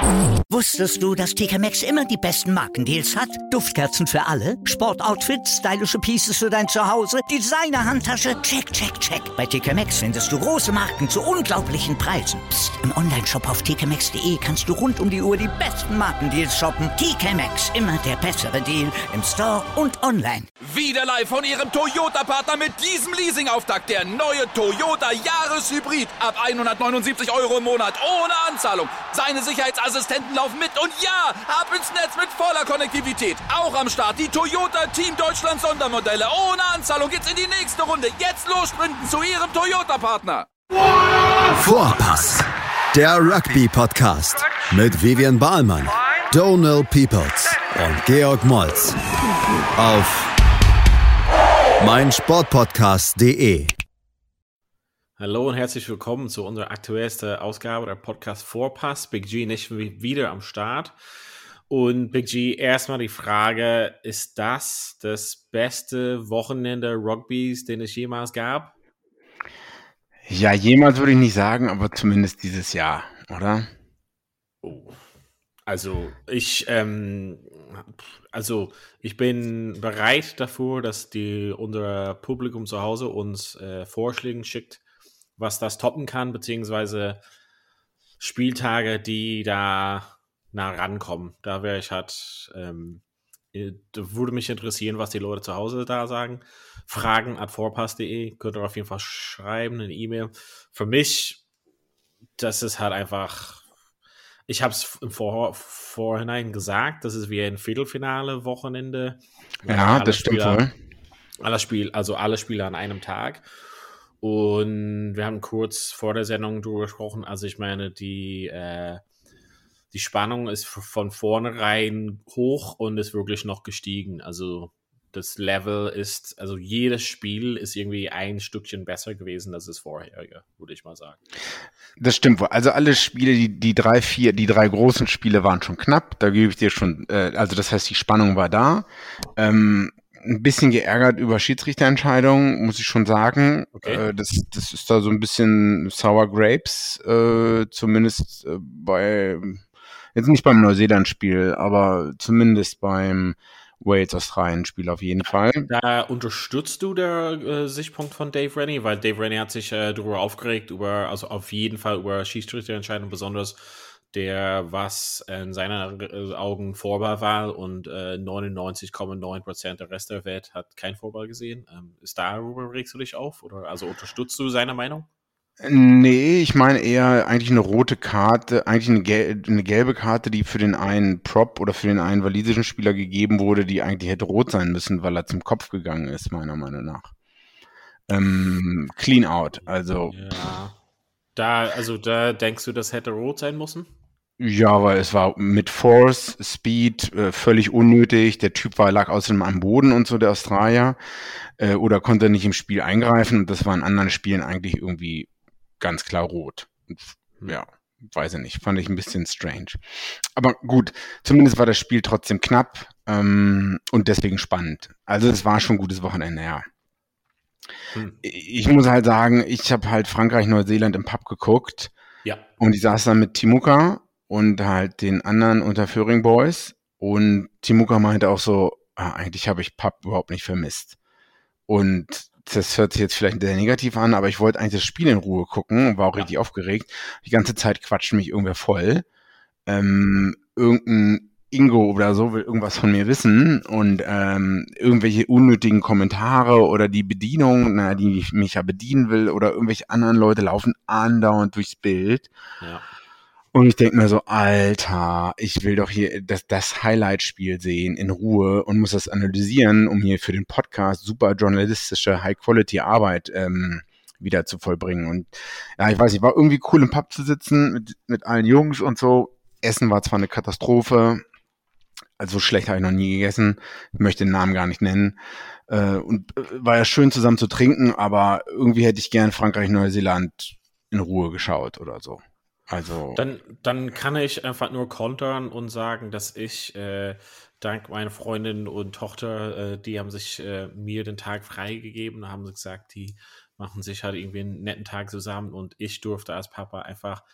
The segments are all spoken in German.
Wusstest du, dass TK Maxx immer die besten Markendeals hat? Duftkerzen für alle, Sportoutfits, stylische Pieces für dein Zuhause, Designer-Handtasche, check, check, check. Bei TK Maxx findest du große Marken zu unglaublichen Preisen. Psst. Im Onlineshop auf tkmaxx.de kannst du rund um die Uhr die besten Markendeals shoppen. TK Maxx, immer der bessere Deal im Store und online. Wieder live von Ihrem Toyota-Partner mit diesem Leasing-Auftakt. Der neue Toyota Jahreshybrid. Ab 179 € im Monat. Ohne Anzahlung. Seine Sicherheitsassistenten laufen mit. Und ja, ab ins Netz mit voller Konnektivität. Auch am Start die Toyota Team Deutschland Sondermodelle. Ohne Anzahlung geht's in die nächste Runde. Jetzt los sprinten zu Ihrem Toyota-Partner. Vorpass. Der Rugby-Podcast. Mit Vivian Bahlmann, Donald Peoples und Georg Moltz. Auf meinsportpodcast.de. Hallo und herzlich willkommen zu unserer aktuellsten Ausgabe der Podcast Vorpass. Big G nicht wieder am Start. Und Big G, erstmal die Frage, ist das beste Wochenende Rugbys, den es jemals gab? Ja, jemals würde ich nicht sagen, aber zumindest dieses Jahr, oder? Oh. Also ich bin bereit dafür, dass unser Publikum zu Hause uns Vorschläge schickt, was das toppen kann, beziehungsweise Spieltage, die da nah rankommen. Da wäre ich würde mich interessieren, was die Leute zu Hause da sagen. Fragen@vorpass.de, könnt ihr auf jeden Fall schreiben, eine E-Mail. Für mich, das ist halt einfach, ich habe es im Vorhinein gesagt, das ist wie ein Viertelfinale-Wochenende. Ja, das stimmt wohl. Alle Spiele an einem Tag. Und wir haben kurz vor der Sendung drüber gesprochen. Also ich meine, die Spannung ist von vornherein hoch und ist wirklich noch gestiegen. Also das Level ist, also jedes Spiel ist irgendwie ein Stückchen besser gewesen als das vorherige, würde ich mal sagen. Das stimmt wohl. Also alle Spiele, die drei großen Spiele waren schon knapp. Da gebe ich dir schon, also das heißt, die Spannung war da. Ein bisschen geärgert über Schiedsrichterentscheidungen, muss ich schon sagen. Okay. Das ist da so ein bisschen Sour Grapes, zumindest jetzt nicht beim Neuseeland-Spiel, aber zumindest beim Wales-Australien-Spiel auf jeden Fall. Da unterstützt du der Sichtpunkt von Dave Rennie, weil Dave Rennie hat sich darüber aufgeregt, also auf jeden Fall über Schiedsrichterentscheidungen, besonders was in seinen Augen Vorball war und 99,9% der Rest der Welt hat kein Vorball gesehen. Darüber regst du dich auf? Oder also unterstützt du seine Meinung? Nee, ich meine eher eigentlich eine rote Karte, eigentlich eine gelbe Karte, die für den einen Prop oder für den einen walisischen Spieler gegeben wurde, die eigentlich hätte rot sein müssen, weil er zum Kopf gegangen ist, meiner Meinung nach. Clean out, also. Ja. Da denkst du, das hätte rot sein müssen? Ja, weil es war mit Force, Speed, völlig unnötig. Der Typ lag außerdem am Boden und so, der Australier, oder konnte nicht im Spiel eingreifen. Und das war in anderen Spielen eigentlich irgendwie ganz klar rot. Ja, weiß ich nicht. Fand ich ein bisschen strange. Aber gut, zumindest war das Spiel trotzdem knapp und deswegen spannend. Also es war schon ein gutes Wochenende, ja. Ich muss halt sagen, ich habe halt Frankreich-Neuseeland im Pub geguckt. Ja. Und ich saß dann mit Timuka und halt den anderen Unterföhring Boys. Und Timuka meinte auch so, eigentlich habe ich Pub überhaupt nicht vermisst. Und das hört sich jetzt vielleicht sehr negativ an, aber ich wollte eigentlich das Spiel in Ruhe gucken und war auch richtig aufgeregt. Die ganze Zeit quatscht mich irgendwer voll. Irgendein Ingo oder so will irgendwas von mir wissen und irgendwelche unnötigen Kommentare oder die Bedienung, die mich ja bedienen will oder irgendwelche anderen Leute laufen andauernd durchs Bild. Ja. Und ich denke mir so, Alter, ich will doch hier das Highlight-Spiel sehen in Ruhe und muss das analysieren, um hier für den Podcast super journalistische High-Quality-Arbeit wieder zu vollbringen. Und ja, ich weiß nicht, war irgendwie cool im Pub zu sitzen mit allen Jungs und so. Essen war zwar eine Katastrophe, also schlecht habe ich noch nie gegessen, ich möchte den Namen gar nicht nennen. Und war ja schön zusammen zu trinken, aber irgendwie hätte ich gern Frankreich-Neuseeland in Ruhe geschaut oder so. Also Dann kann ich einfach nur kontern und sagen, dass ich dank meiner Freundin und Tochter, die haben sich mir den Tag freigegeben, haben sie gesagt, die machen sich halt irgendwie einen netten Tag zusammen und ich durfte als Papa einfach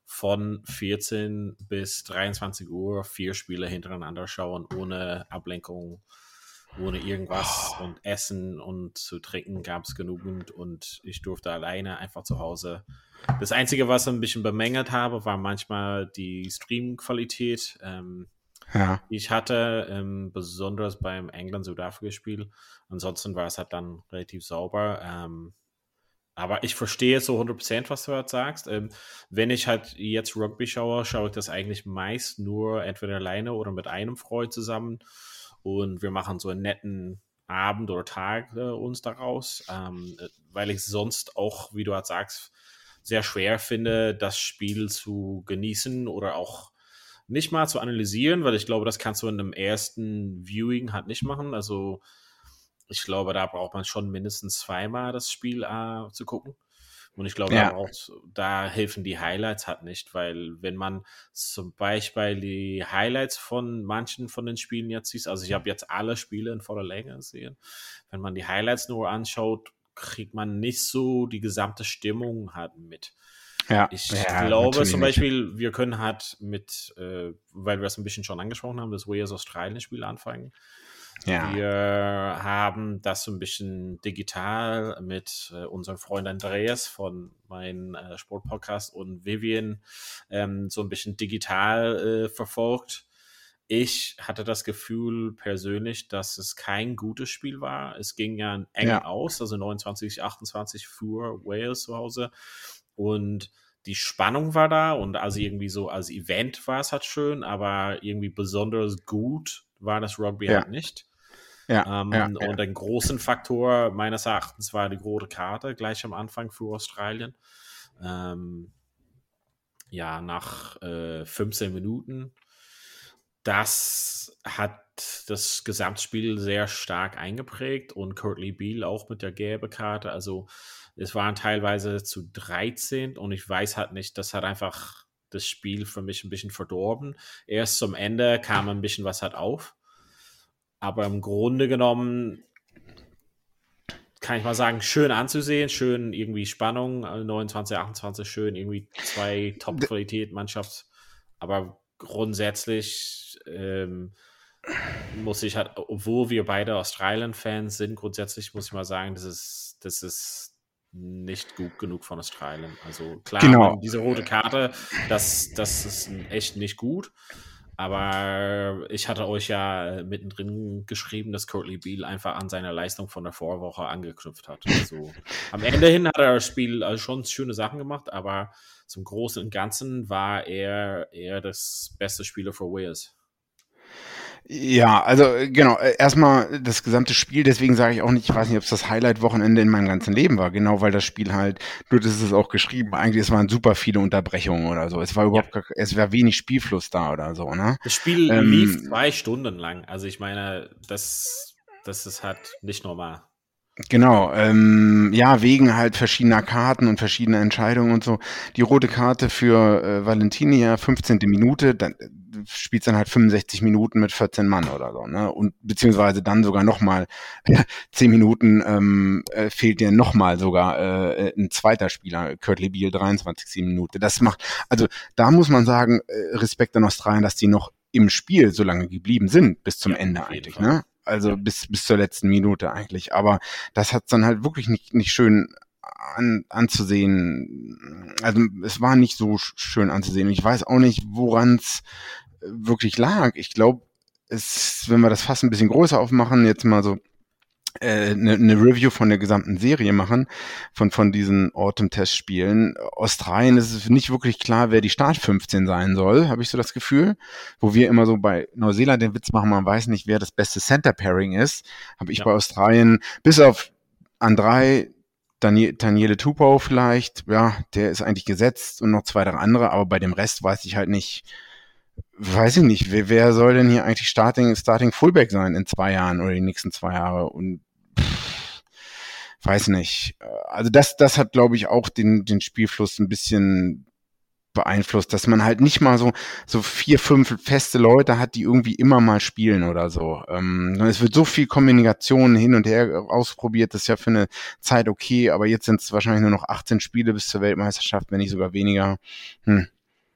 von 14 bis 23 Uhr 4 Spiele hintereinander schauen, ohne Ablenkung, ohne irgendwas und Essen und zu trinken gab es genügend und ich durfte alleine einfach zu Hause. Das Einzige, was ich ein bisschen bemängelt habe, war manchmal die Streamqualität. Ich hatte, besonders beim England-Südafrika-Spiel. Ansonsten war es halt dann relativ sauber. Aber ich verstehe so 100%, was du halt sagst. Wenn ich halt jetzt Rugby schaue ich das eigentlich meist nur entweder alleine oder mit einem Freund zusammen. Und wir machen so einen netten Abend oder Tag uns daraus, weil ich sonst auch, wie du halt sagst, sehr schwer finde, das Spiel zu genießen oder auch nicht mal zu analysieren, weil ich glaube, das kannst du in einem ersten Viewing halt nicht machen. Also ich glaube, da braucht man schon mindestens 2-mal das Spiel zu gucken. Und ich glaube, da helfen die Highlights halt nicht, weil wenn man zum Beispiel die Highlights von manchen von den Spielen jetzt sieht, also ich habe jetzt alle Spiele in voller Länge gesehen, wenn man die Highlights nur anschaut, kriegt man nicht so die gesamte Stimmung halt mit. Ich glaube zum Beispiel, wir können halt mit, weil wir es ein bisschen schon angesprochen haben, das Wales Australien-Spiel anfangen. Ja. Wir haben das so ein bisschen digital mit unserem Freund Andreas von meinem Sportpodcast und Vivian so ein bisschen digital verfolgt. Ich hatte das Gefühl persönlich, dass es kein gutes Spiel war. Es ging ja eng aus, also 29-28 für Wales zu Hause. Und die Spannung war da und also irgendwie so als Event war es halt schön, aber irgendwie besonders gut war das Rugby halt nicht. Und ein großen Faktor meines Erachtens war die rote Karte gleich am Anfang für Australien. Nach 15 Minuten. Das hat das Gesamtspiel sehr stark eingeprägt und Kurtley Beale auch mit der gelben Karte. Also es waren teilweise zu 13 und ich weiß halt nicht, das hat einfach das Spiel für mich ein bisschen verdorben. Erst zum Ende kam ein bisschen was halt auf. Aber im Grunde genommen kann ich mal sagen, schön anzusehen, schön irgendwie Spannung, 29, 28, schön irgendwie 2 Top-Qualität-Mannschafts. Aber grundsätzlich muss ich halt, obwohl wir beide Australien-Fans sind, grundsätzlich muss ich mal sagen, das ist nicht gut genug von Australien. Also klar, diese rote Karte, das ist echt nicht gut. Aber ich hatte euch ja mittendrin geschrieben, dass Kurtley Beale einfach an seiner Leistung von der Vorwoche angeknüpft hat. Also am Ende hin hat er das Spiel schon schöne Sachen gemacht, aber zum Großen und Ganzen war er das beste Spieler für Wales. Ja, also genau, erstmal das gesamte Spiel, deswegen sage ich auch nicht, ich weiß nicht, ob es das Highlight-Wochenende in meinem ganzen Leben war, genau, weil das Spiel halt, nur das ist es auch geschrieben, eigentlich es waren super viele Unterbrechungen oder so, es war es war wenig Spielfluss da oder so, ne? Das Spiel lief 2 Stunden lang, also ich meine, das ist halt nicht normal. Genau, wegen halt verschiedener Karten und verschiedener Entscheidungen und so. Die rote Karte für Valentinia, 15. Minute, dann spielt dann halt 65 Minuten mit 14 Mann oder so, ne? Und beziehungsweise dann sogar nochmal 10 Minuten fehlt dir nochmal sogar ein zweiter Spieler, Kurtley Beale, 23. Minute. Das macht, also da muss man sagen, Respekt an Australien, dass die noch im Spiel so lange geblieben sind, bis zum Ende eigentlich, ne? Also bis zur letzten Minute eigentlich. Aber das hat dann halt wirklich nicht schön anzusehen. Also es war nicht so schön anzusehen. Ich weiß auch nicht, woran es wirklich lag. Ich glaube, wenn wir das fast ein bisschen größer aufmachen, jetzt mal so eine Review von der gesamten Serie machen, von diesen Autumn-Test-Spielen. Australien ist es nicht wirklich klar, wer die Start 15 sein soll, habe ich so das Gefühl. Wo wir immer so bei Neuseeland den Witz machen, man weiß nicht, wer das beste Center-Pairing ist, habe ich bei Australien, bis auf Andrei, Daniele Tupou vielleicht, ja, der ist eigentlich gesetzt und noch 2, 3 andere, aber bei dem Rest weiß ich nicht, wer soll denn hier eigentlich Starting Fullback sein in 2 Jahren oder die nächsten 2 Jahre und weiß nicht. Also das hat, glaube ich, auch den Spielfluss ein bisschen beeinflusst, dass man halt nicht mal so 4, 5 feste Leute hat, die irgendwie immer mal spielen oder so. Es wird so viel Kommunikation hin und her ausprobiert, das ist ja für eine Zeit okay, aber jetzt sind es wahrscheinlich nur noch 18 Spiele bis zur Weltmeisterschaft, wenn nicht sogar weniger.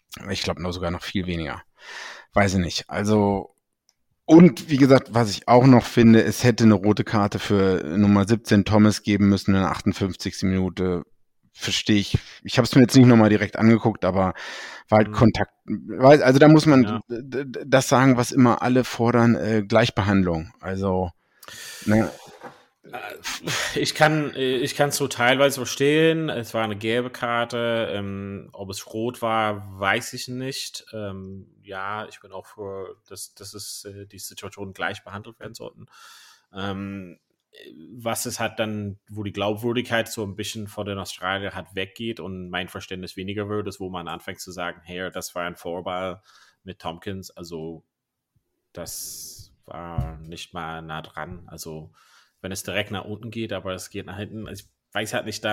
Ich glaube sogar noch viel weniger. Weiß ich nicht. Also, und wie gesagt, was ich auch noch finde, es hätte eine rote Karte für Nummer 17 Thomas geben müssen in der 58. Minute. Verstehe ich. Ich habe es mir jetzt nicht nochmal direkt angeguckt, aber war halt Kontakt. Also da muss man das sagen, was immer alle fordern, Gleichbehandlung. Also, ne. Ich kann es so teilweise verstehen. Es war eine gelbe Karte. Ob es rot war, weiß ich nicht. Ja, ich bin auch für, dass die Situationen gleich behandelt werden sollten. Was es hat dann, wo die Glaubwürdigkeit so ein bisschen von den Australier hat weggeht und mein Verständnis weniger wird, ist, wo man anfängt zu sagen, hey, das war ein Vorball mit Tompkins. Also das war nicht mal nah dran. Also wenn es direkt nach unten geht, aber es geht nach hinten. Ich weiß halt nicht,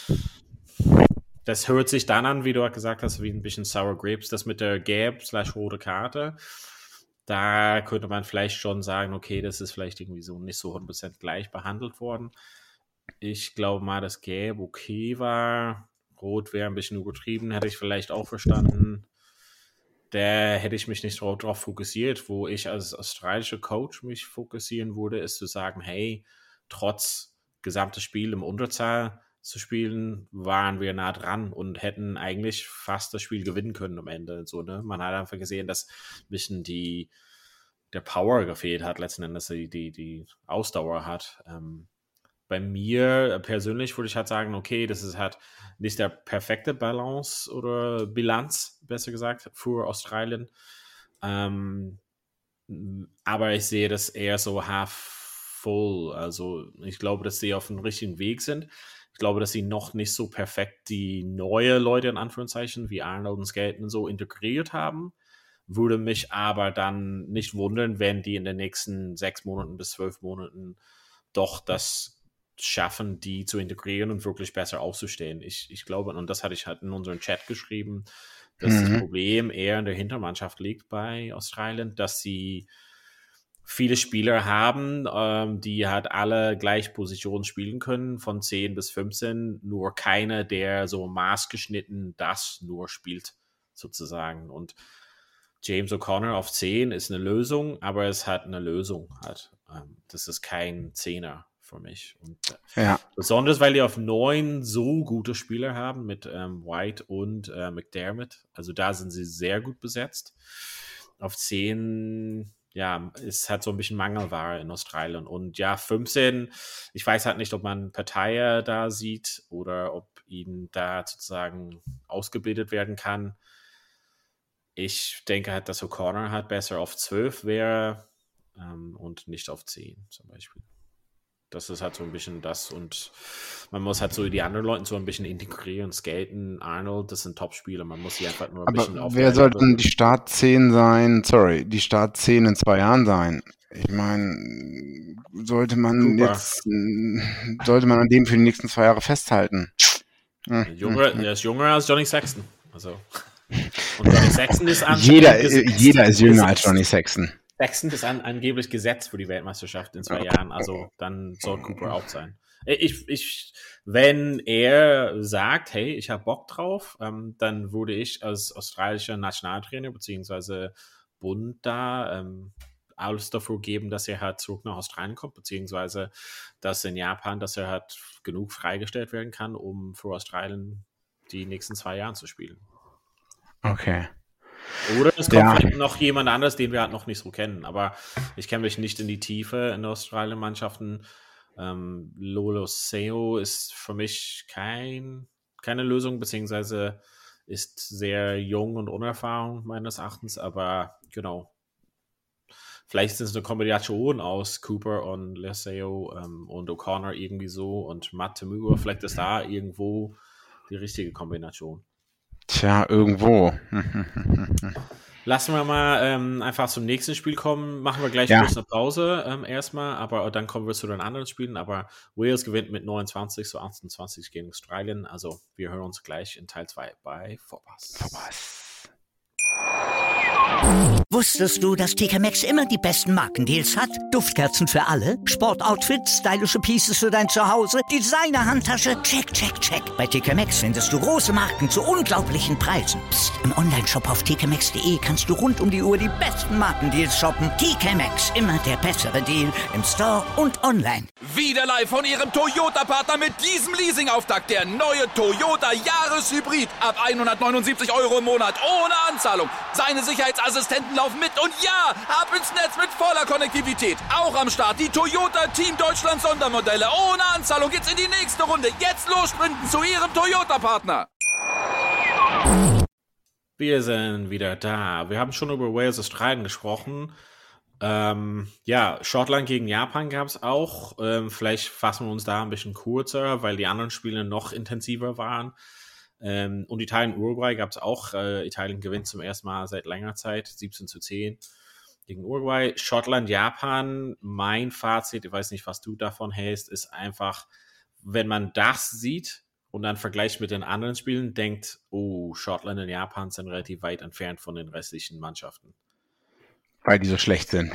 das hört sich dann an, wie du gesagt hast, wie ein bisschen Sour Grapes, das mit der gelb/rote Karte. Da könnte man vielleicht schon sagen, okay, das ist vielleicht irgendwie so nicht so 100% gleich behandelt worden. Ich glaube mal, dass gelb okay war. Rot wäre ein bisschen übertrieben, hätte ich vielleicht auch verstanden. Da hätte ich mich nicht drauf fokussiert. Wo ich als australischer Coach mich fokussieren würde, ist zu sagen, hey, trotz gesamtes Spiel im Unterzahl zu spielen, waren wir nah dran und hätten eigentlich fast das Spiel gewinnen können am Ende. So, ne? Man hat einfach gesehen, dass ein bisschen der Power gefehlt hat, letzten Endes die Ausdauer hat. Bei mir persönlich würde ich halt sagen, okay, das ist halt nicht der perfekte Balance oder Bilanz, besser gesagt, für Australien. Aber ich sehe das eher so half full. Also ich glaube, dass sie auf dem richtigen Weg sind. Ich glaube, dass sie noch nicht so perfekt die neue Leute in Anführungszeichen wie Arnold und Skelton so integriert haben. Würde mich aber dann nicht wundern, wenn die in den nächsten 6 Monaten bis 12 Monaten doch das schaffen, die zu integrieren und wirklich besser aufzustehen. Ich glaube, und das hatte ich halt in unserem Chat geschrieben, dass das Problem eher in der Hintermannschaft liegt bei Australien, dass sie viele Spieler haben, die halt alle gleich Positionen spielen können, von 10 bis 15, nur keiner, der so maßgeschnitten das nur spielt, sozusagen. Und James O'Connor auf 10 ist eine Lösung, aber es hat eine Lösung halt. Das ist kein Zehner für mich. Und besonders, weil die auf 9 so gute Spieler haben mit White und McDermott. Also da sind sie sehr gut besetzt. Auf 10, ja, ist halt so ein bisschen Mangelware in Australien. Und ja, 15, ich weiß halt nicht, ob man Partei da sieht oder ob ihn da sozusagen ausgebildet werden kann. Ich denke halt, dass O'Connor halt besser auf 12 wäre und nicht auf 10 zum Beispiel. Das ist halt so ein bisschen das und man muss halt so die anderen Leute so ein bisschen integrieren. Skelton, Arnold, das sind Top-Spieler. Man muss sie einfach nur ein bisschen aufbauen. Wer soll denn die Start 10 sein? Sorry, die Start 10 in 2 Jahren sein? Ich meine, sollte man an dem für die nächsten 2 Jahre festhalten? Der ist jünger als Johnny Sexton. Also. Und Johnny Sexton ist jeder ist jünger als Johnny Sexton. Sexton ist angeblich gesetzt für die Weltmeisterschaft in 2 Jahren, also dann soll Cooper auch sein. Wenn er sagt, hey, ich habe Bock drauf, dann würde ich als australischer Nationaltrainer beziehungsweise Bund da alles dafür geben, dass er halt zurück nach Australien kommt, beziehungsweise dass in Japan, dass er halt genug freigestellt werden kann, um für Australien die nächsten 2 Jahre zu spielen. Okay. Oder es kommt vielleicht noch jemand anderes, den wir halt noch nicht so kennen. Aber ich kenne mich nicht in die Tiefe in Australien-Mannschaften. Lolo Seo ist für mich keine Lösung, beziehungsweise ist sehr jung und unerfahren meines Erachtens. Aber genau, vielleicht ist es eine Kombination aus Cooper und Leseo und O'Connor irgendwie so und Matt Temua. Vielleicht ist da irgendwo die richtige Kombination. Tja, irgendwo. Lassen wir mal einfach zum nächsten Spiel kommen. Machen wir gleich kurz eine Pause erstmal, aber dann kommen wir zu den anderen Spielen. Aber Wales gewinnt mit 29 zu 28 gegen Australien. Also wir hören uns gleich in Teil 2 bei Vorpass. Wusstest du, dass TK Maxx immer die besten Markendeals hat? Duftkerzen für alle, Sportoutfits, stylische Pieces für dein Zuhause, Designer-Handtasche, check, check, check. Bei TK Maxx findest du große Marken zu unglaublichen Preisen. Psst. Im Onlineshop auf tkmaxx.de kannst du rund um die Uhr die besten Markendeals shoppen. TK Maxx, immer der bessere Deal im Store und online. Wieder live von Ihrem Toyota-Partner mit diesem Leasing-Auftakt. Der neue Toyota Jahreshybrid. Ab 179 € im Monat. Ohne Anzahlung. Seine Sicherheitsassistenten laufen mit. Und ja, ab ins Netz mit voller Konnektivität. Auch am Start die Toyota Team Deutschland Sondermodelle. Ohne Anzahlung geht's in die nächste Runde. Jetzt los sprinten zu Ihrem Toyota-Partner. Wir sind wieder da. Wir haben schon über Wales Australien gesprochen. Schottland gegen Japan gab es auch. Vielleicht fassen wir uns da ein bisschen kurzer, weil die anderen Spiele noch intensiver waren. Und Italien-Uruguay gab es auch. Italien gewinnt zum ersten Mal seit längerer Zeit, 17-10 gegen Uruguay. Schottland-Japan, mein Fazit, ich weiß nicht, was du davon hältst, ist einfach, wenn man das sieht und dann vergleicht mit den anderen Spielen, denkt, oh, Schottland und Japan sind relativ weit entfernt von den restlichen Mannschaften. Weil die so schlecht sind.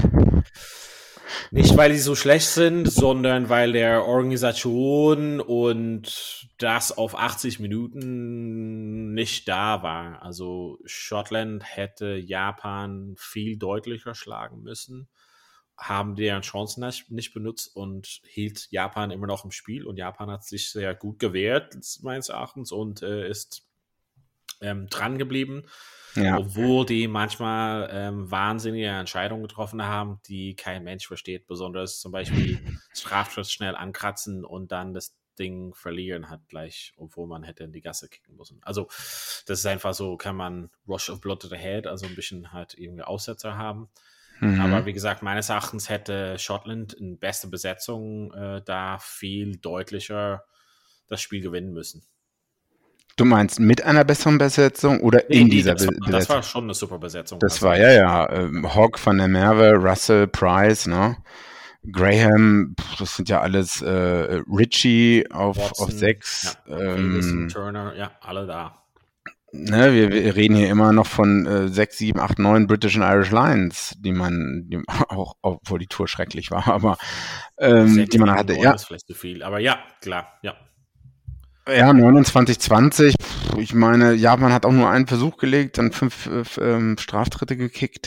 Nicht, weil die so schlecht sind, sondern weil der Organisation und das auf 80 Minuten nicht da war. Also Schottland hätte Japan viel deutlicher schlagen müssen, haben deren Chancen nicht benutzt und hielt Japan immer noch im Spiel. Und Japan hat sich sehr gut gewehrt, meines Erachtens, und ist dran geblieben. Ja. Obwohl die manchmal wahnsinnige Entscheidungen getroffen haben, die kein Mensch versteht. Besonders zum Beispiel Strafschuss schnell ankratzen und dann das Ding verlieren hat gleich, obwohl man hätte in die Gasse kicken müssen. Also das ist einfach so, kann man Rush of Blood to the Head, also ein bisschen halt irgendwie Aussetzer haben. Aber wie gesagt, meines Erachtens hätte Schottland in beste Besetzung da viel deutlicher das Spiel gewinnen müssen. Du meinst mit einer besseren Besetzung oder in dieser Besetzung? Das war schon eine super Besetzung. Das war, Hogg, Van der Merwe, Russell, Price, ne? Graham, das sind ja alles Ritchie auf 6. Turner, ja, alle da. Ne, wir reden hier immer noch von 6, 7, 8, 9 British and Irish Lions, die auch, obwohl die Tour schrecklich war, aber die man hatte. Ja, ist vielleicht zu viel, aber ja, klar, ja. Ja, 29-20. Ich meine, Japan hat auch nur einen Versuch gelegt, dann 5 Straftritte gekickt.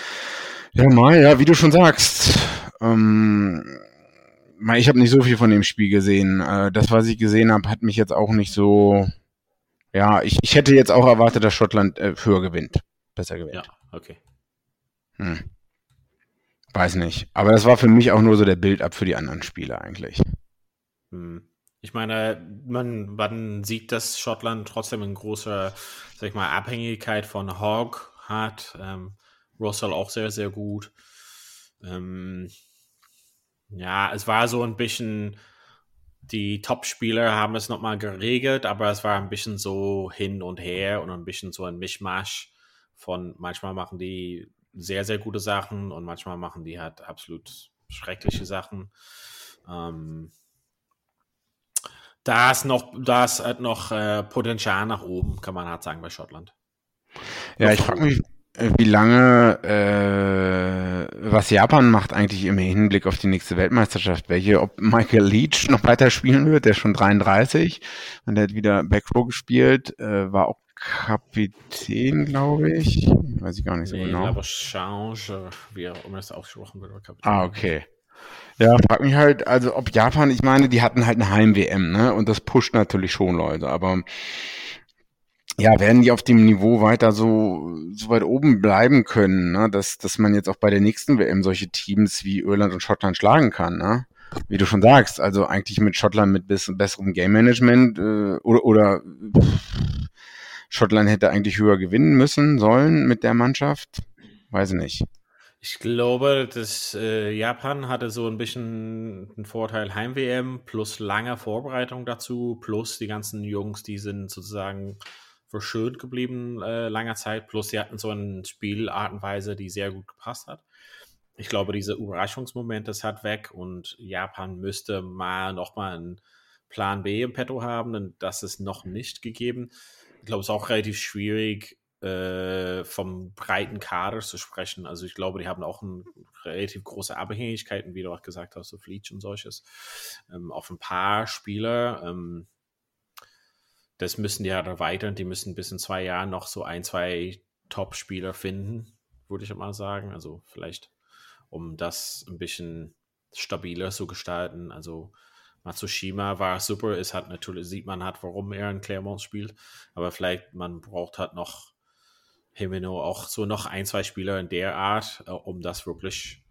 Ja, wie du schon sagst. Ich habe nicht so viel von dem Spiel gesehen. Das, was ich gesehen habe, hat mich jetzt auch nicht so... Ja, ich hätte jetzt auch erwartet, dass Schottland höher gewinnt. Besser gewinnt. Ja, okay. Weiß nicht. Aber das war für mich auch nur so der Build-up für die anderen Spiele eigentlich. Ich meine, man sieht, dass Schottland trotzdem eine große, sag ich mal, Abhängigkeit von Hogg hat. Russell auch sehr, sehr gut. Es war so ein bisschen, die Top-Spieler haben es nochmal geregelt, aber es war ein bisschen so hin und her und ein bisschen so ein Mischmasch von, manchmal machen die sehr, sehr gute Sachen und manchmal machen die halt absolut schreckliche Sachen. Da ist halt noch Potenzial nach oben, kann man halt sagen, bei Schottland. Ja, ich frage mich, wie lange, was Japan macht eigentlich im Hinblick auf die nächste Weltmeisterschaft. Ob Michael Leach noch weiter spielen wird, der ist schon 33 und der hat wieder Backrow gespielt, war auch Kapitän, glaube ich. Weiß ich gar nicht so genau. Aber Change, wie auch immer das ausgesprochen wird. Kapitän. Okay. Ja, frag mich halt, also ob Japan, ich meine, die hatten halt eine Heim-WM, ne? Und das pusht natürlich schon Leute, aber ja, werden die auf dem Niveau weiter so weit oben bleiben können, ne? Dass man jetzt auch bei der nächsten WM solche Teams wie Irland und Schottland schlagen kann, ne? Wie du schon sagst, also eigentlich mit Schottland mit besserem Game-Management oder Schottland hätte eigentlich höher gewinnen sollen mit der Mannschaft, weiß ich nicht. Ich glaube, dass Japan hatte so ein bisschen einen Vorteil Heim-WM plus lange Vorbereitung dazu, plus die ganzen Jungs, die sind sozusagen verschont geblieben langer Zeit, plus sie hatten so eine Spielart und Weise, die sehr gut gepasst hat. Ich glaube, dieser Überraschungsmoment ist halt weg und Japan müsste nochmal einen Plan B im Petto haben, und das ist noch nicht gegeben. Ich glaube, es ist auch relativ schwierig, vom breiten Kader zu sprechen. Also ich glaube, die haben auch eine relativ große Abhängigkeiten, wie du auch gesagt hast, so Leach und solches. Auf ein paar Spieler. Das müssen die ja erweitern. Die müssen bis in 2 Jahren noch so 2 Top-Spieler finden, würde ich mal sagen. Also vielleicht, um das ein bisschen stabiler zu gestalten. Also Matsushima war super, ist halt natürlich, sieht man halt, warum er in Clermont spielt, aber vielleicht, man braucht halt noch Himeno, auch so noch 2 Spieler in der Art, um das wirklich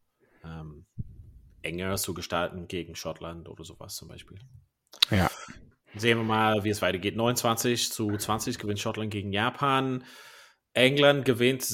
enger zu gestalten gegen Schottland oder sowas zum Beispiel. Ja. Sehen wir mal, wie es weitergeht. 29-20 gewinnt Schottland gegen Japan. England gewinnt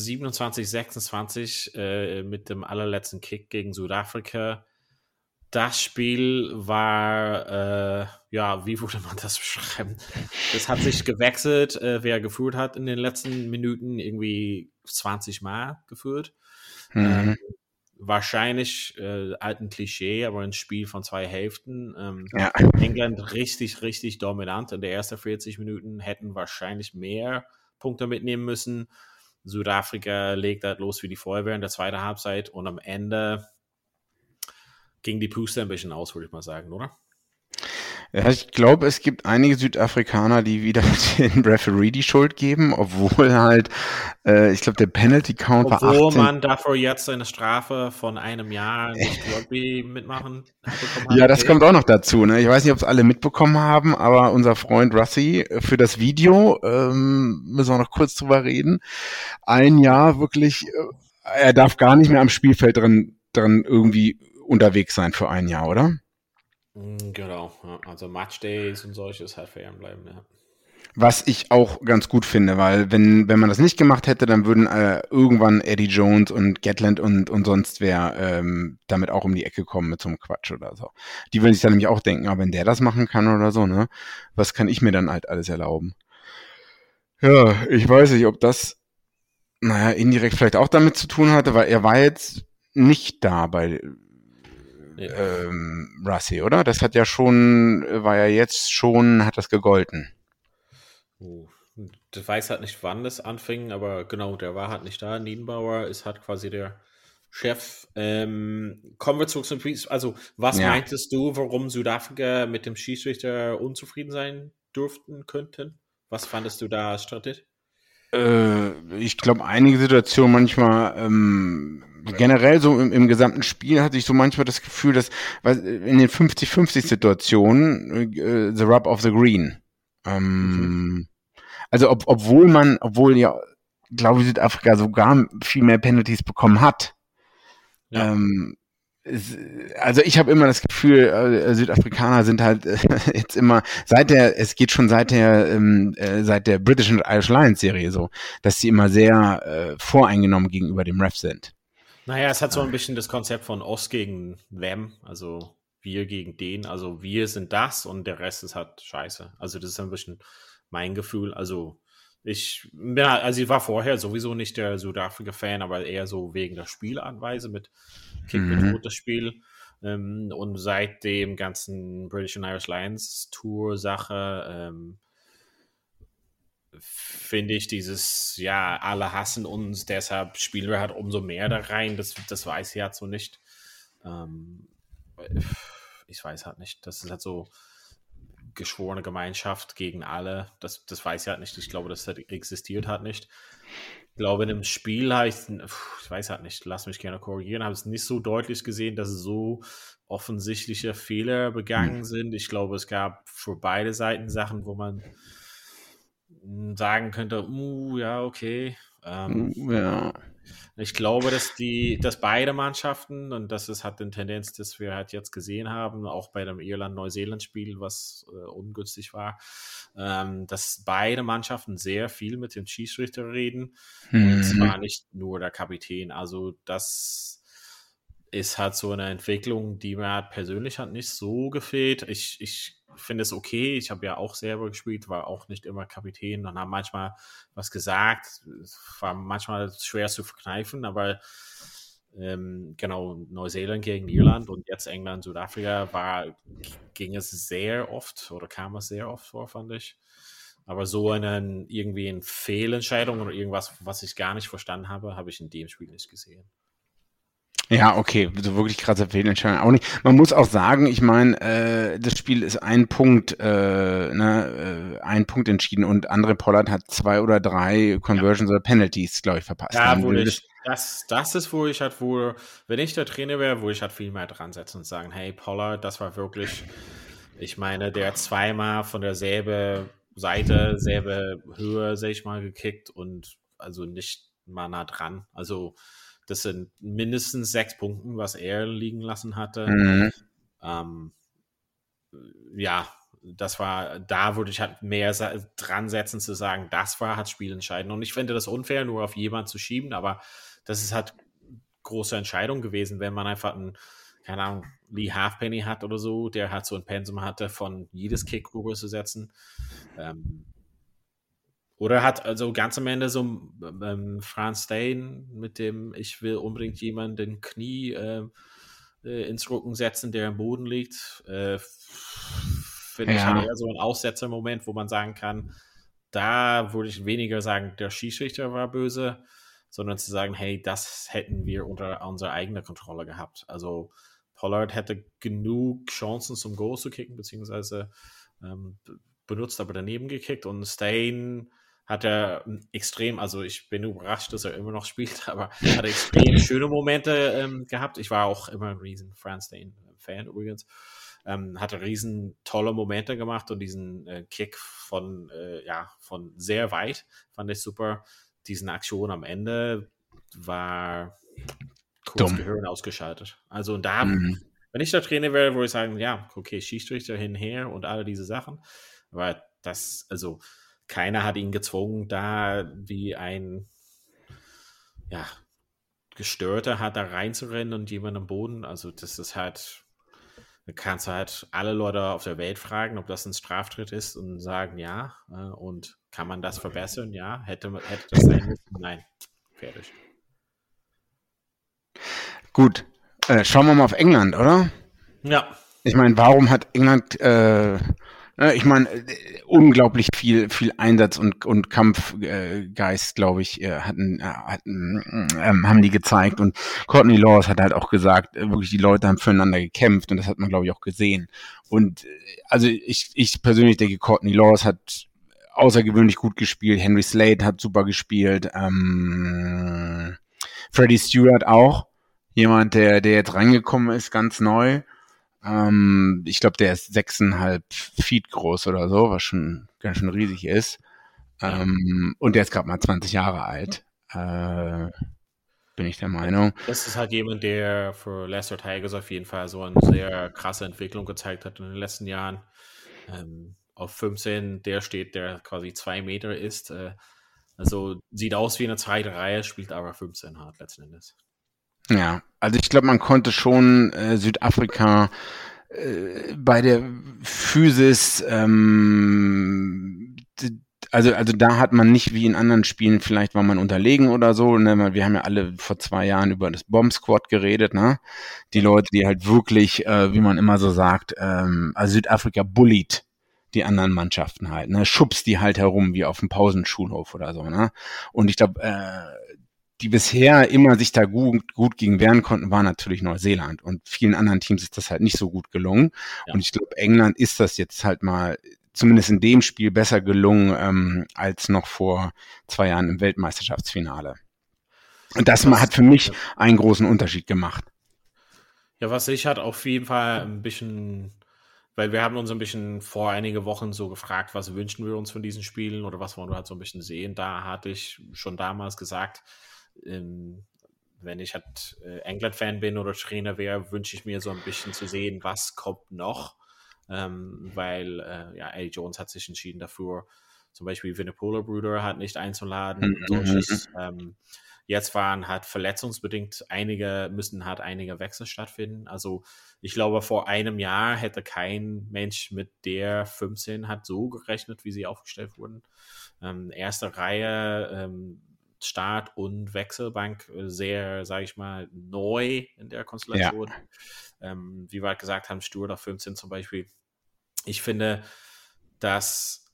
27-26 mit dem allerletzten Kick gegen Südafrika. Das Spiel war, wie würde man das beschreiben? Es hat sich gewechselt, wer geführt hat in den letzten Minuten, irgendwie 20 Mal geführt. Wahrscheinlich alten Klischee, aber ein Spiel von 2 Hälften. England richtig, richtig dominant. In der ersten 40 Minuten hätten wahrscheinlich mehr Punkte mitnehmen müssen. Südafrika legt halt los wie die Feuerwehr in der zweiten Halbzeit und am Ende ging die Puste ein bisschen aus, würde ich mal sagen, oder? Ja, ich glaube, es gibt einige Südafrikaner, die wieder den Referee die Schuld geben, obwohl halt, ich glaube, der Penalty-Count war 18. Obwohl man dafür jetzt eine Strafe von 1 Jahr nicht Rugby mitmachen bekommen hat. Ja, das kommt auch noch dazu. Ne? Ich weiß nicht, ob es alle mitbekommen haben, aber unser Freund Russi für das Video, müssen wir noch kurz drüber reden, 1 Jahr wirklich, er darf gar nicht mehr am Spielfeld drin irgendwie unterwegs sein für 1 Jahr, oder? Genau, also Matchdays und solches halt fern bleiben, ja. Was ich auch ganz gut finde, weil wenn man das nicht gemacht hätte, dann würden irgendwann Eddie Jones und Gatland und sonst wer damit auch um die Ecke kommen mit so einem Quatsch oder so. Die würden sich dann nämlich auch denken, aber wenn der das machen kann oder so, ne, was kann ich mir dann halt alles erlauben? Ja, ich weiß nicht, ob das, indirekt vielleicht auch damit zu tun hatte, weil er war jetzt nicht da bei Russi, oder? Das hat ja schon, hat das gegolten. Ich weiß halt nicht, wann das anfing, aber genau, der war halt nicht da. Niedenbauer ist halt quasi der Chef. Kommen wir zurück zum Spiel. Also, was meintest du, warum Südafrika mit dem Schiedsrichter unzufrieden sein könnten? Was fandest du da strittig? Ich glaube, einige Situationen manchmal, generell so im gesamten Spiel hatte ich so manchmal das Gefühl, dass in den 50-50-Situationen the rub of the green. Also obwohl ja, glaube ich, Südafrika sogar viel mehr Penalties bekommen hat. Ja. Also ich habe immer das Gefühl, Südafrikaner sind halt jetzt immer seit der British and Irish Lions Serie so, dass sie immer sehr voreingenommen gegenüber dem Ref sind. Naja, es hat so ein bisschen das Konzept von Us gegen them, also wir gegen den, also wir sind das und der Rest ist halt scheiße. Also das ist ein bisschen mein Gefühl. Also ich war vorher sowieso nicht der Südafrika-Fan, aber eher so wegen der Spielanweise mit Kick mit das Spiel. Und seit dem ganzen British and Irish Lions Tour-Sache finde ich dieses, alle hassen uns, deshalb spielen wir halt umso mehr da rein. Das weiß ich halt so nicht. Ich weiß halt nicht. Das ist halt so geschworene Gemeinschaft gegen alle. Das weiß ich halt nicht. Ich glaube, das existiert halt nicht. Ich glaube, in dem Spiel habe ich weiß halt nicht, lass mich gerne korrigieren, habe es nicht so deutlich gesehen, dass so offensichtliche Fehler begangen sind. Ich glaube, es gab für beide Seiten Sachen, wo man sagen könnte, okay. Ich glaube, dass beide Mannschaften, und das ist halt eine Tendenz, dass wir halt jetzt gesehen haben, auch bei dem Irland-Neuseeland-Spiel, was ungünstig war, dass beide Mannschaften sehr viel mit dem Schiedsrichter reden. Und zwar nicht nur der Kapitän. Also das ist halt so eine Entwicklung, die mir halt persönlich halt nicht so gefällt. Ich finde es okay. Ich habe ja auch selber gespielt, war auch nicht immer Kapitän und habe manchmal was gesagt. Es war manchmal schwer zu verkneifen, aber genau, Neuseeland gegen Irland und jetzt England, Südafrika kam es sehr oft vor, fand ich. Aber irgendwie eine Fehlentscheidung oder irgendwas, was ich gar nicht verstanden habe, habe ich in dem Spiel nicht gesehen. Ja, okay, so wirklich krasse Fehlentscheidung auch nicht. Man muss auch sagen, ich meine, das Spiel ist ein Punkt entschieden und André Pollard hat 2 oder 3 Conversions oder Penalties, glaube ich, verpasst. Ja, das ist, wenn ich der Trainer wäre, wo ich halt viel mehr dran setzen und sagen, hey, Pollard, das war wirklich, ich meine, der hat zweimal von derselben Seite, selbe Höhe, sag ich mal, gekickt und also nicht mal nah dran. Also das sind mindestens 6 Punkte, was er liegen lassen hatte. Mhm. Ja, da würde ich halt mehr dran setzen zu sagen, das war halt spielentscheidend. Und ich finde das unfair, nur auf jemanden zu schieben, aber das ist halt große Entscheidung gewesen, wenn man einfach keine Ahnung, Lee Halfpenny hat oder so, der halt so ein Pensum hatte, von jedes Kick rüber zu setzen. Oder hat also ganz am Ende so Franz Stein mit dem, ich will unbedingt jemanden den Knie ins Rücken setzen, der am Boden liegt. Finde ich halt eher so ein Aussetzer-Moment, wo man sagen kann, da würde ich weniger sagen, der Schiedsrichter war böse, sondern zu sagen, hey, das hätten wir unter unserer eigenen Kontrolle gehabt. Also Pollard hätte genug Chancen zum Goal zu kicken, beziehungsweise benutzt, aber daneben gekickt und Stein hat er extrem, also ich bin überrascht, dass er immer noch spielt, aber hat extrem schöne Momente gehabt. Ich war auch immer ein riesen Franz Stein-Fan übrigens. Hatte riesen tolle Momente gemacht und diesen Kick von sehr weit fand ich super. Diesen Aktion am Ende war kurz Gehirn ausgeschaltet. Also und da, wenn ich der Trainer wäre, würde ich sagen, ja, okay, Schiedsrichter hinher und alle diese Sachen. Aber das, also keiner hat ihn gezwungen, da wie ein Gestörter hat da reinzurennen und jemand am Boden. Also das ist halt, da kannst du halt alle Leute auf der Welt fragen, ob das ein Straftritt ist und sagen, ja. Und kann man das verbessern? Ja. Hätte das sein müssen? Nein. Fertig. Gut. Schauen wir mal auf England, oder? Ja. Ich meine, warum hat England unglaublich viel Einsatz und Kampfgeist, glaube ich, haben die gezeigt. Und Courtney Lawes hat halt auch gesagt, wirklich die Leute haben füreinander gekämpft und das hat man, glaube ich, auch gesehen. Und also ich persönlich denke, Courtney Lawes hat außergewöhnlich gut gespielt. Henry Slade hat super gespielt. Freddie Stewart auch. Jemand, der jetzt reingekommen ist, ganz neu. Ich glaube, der ist 6,5 Feet groß oder so, was schon ganz schön riesig ist. Und der ist gerade mal 20 Jahre alt. Bin ich der Meinung. Das ist halt jemand, der für Leicester Tigers auf jeden Fall so eine sehr krasse Entwicklung gezeigt hat in den letzten Jahren. Auf 15, der quasi 2 Meter ist. Also sieht aus wie eine zweite Reihe, spielt aber 15 hart letzten Endes. Ja, also ich glaube, man konnte schon Südafrika bei der Physis, also da hat man nicht wie in anderen Spielen, vielleicht war man unterlegen oder so, ne? Wir haben ja alle vor 2 Jahren über das Bomb Squad geredet, ne? Die Leute, die halt wirklich, wie man immer so sagt, also Südafrika bullied die anderen Mannschaften halt, ne? Schubst die halt herum wie auf dem Pausenschulhof oder so, ne? Und ich glaube, die bisher immer sich da gut gegen wehren konnten, war natürlich Neuseeland. Und vielen anderen Teams ist das halt nicht so gut gelungen. Ja. Und ich glaube, England ist das jetzt halt mal, zumindest in dem Spiel, besser gelungen, als noch vor 2 Jahren im Weltmeisterschaftsfinale. Und das hat für mich einen großen Unterschied gemacht. Ja, was ich halt auf jeden Fall ein bisschen, weil wir haben uns ein bisschen vor einige Wochen so gefragt, was wünschen wir uns von diesen Spielen oder was wollen wir halt so ein bisschen sehen. Da hatte ich schon damals gesagt, wenn ich halt England-Fan bin oder Trainer wäre, wünsche ich mir so ein bisschen zu sehen, was kommt noch, weil Eddie Jones hat sich entschieden dafür, zum Beispiel Vunipola-Brüder hat nicht einzuladen und solches. Jetzt waren halt verletzungsbedingt müssen einige Wechsel stattfinden. Also ich glaube, vor einem Jahr hätte kein Mensch mit der 15 hat so gerechnet, wie sie aufgestellt wurden. Erste Reihe, Start- und Wechselbank sehr, sage ich mal, neu in der Konstellation. Ja. Wie wir halt gesagt haben, Stewart auf 15 zum Beispiel. Ich finde, dass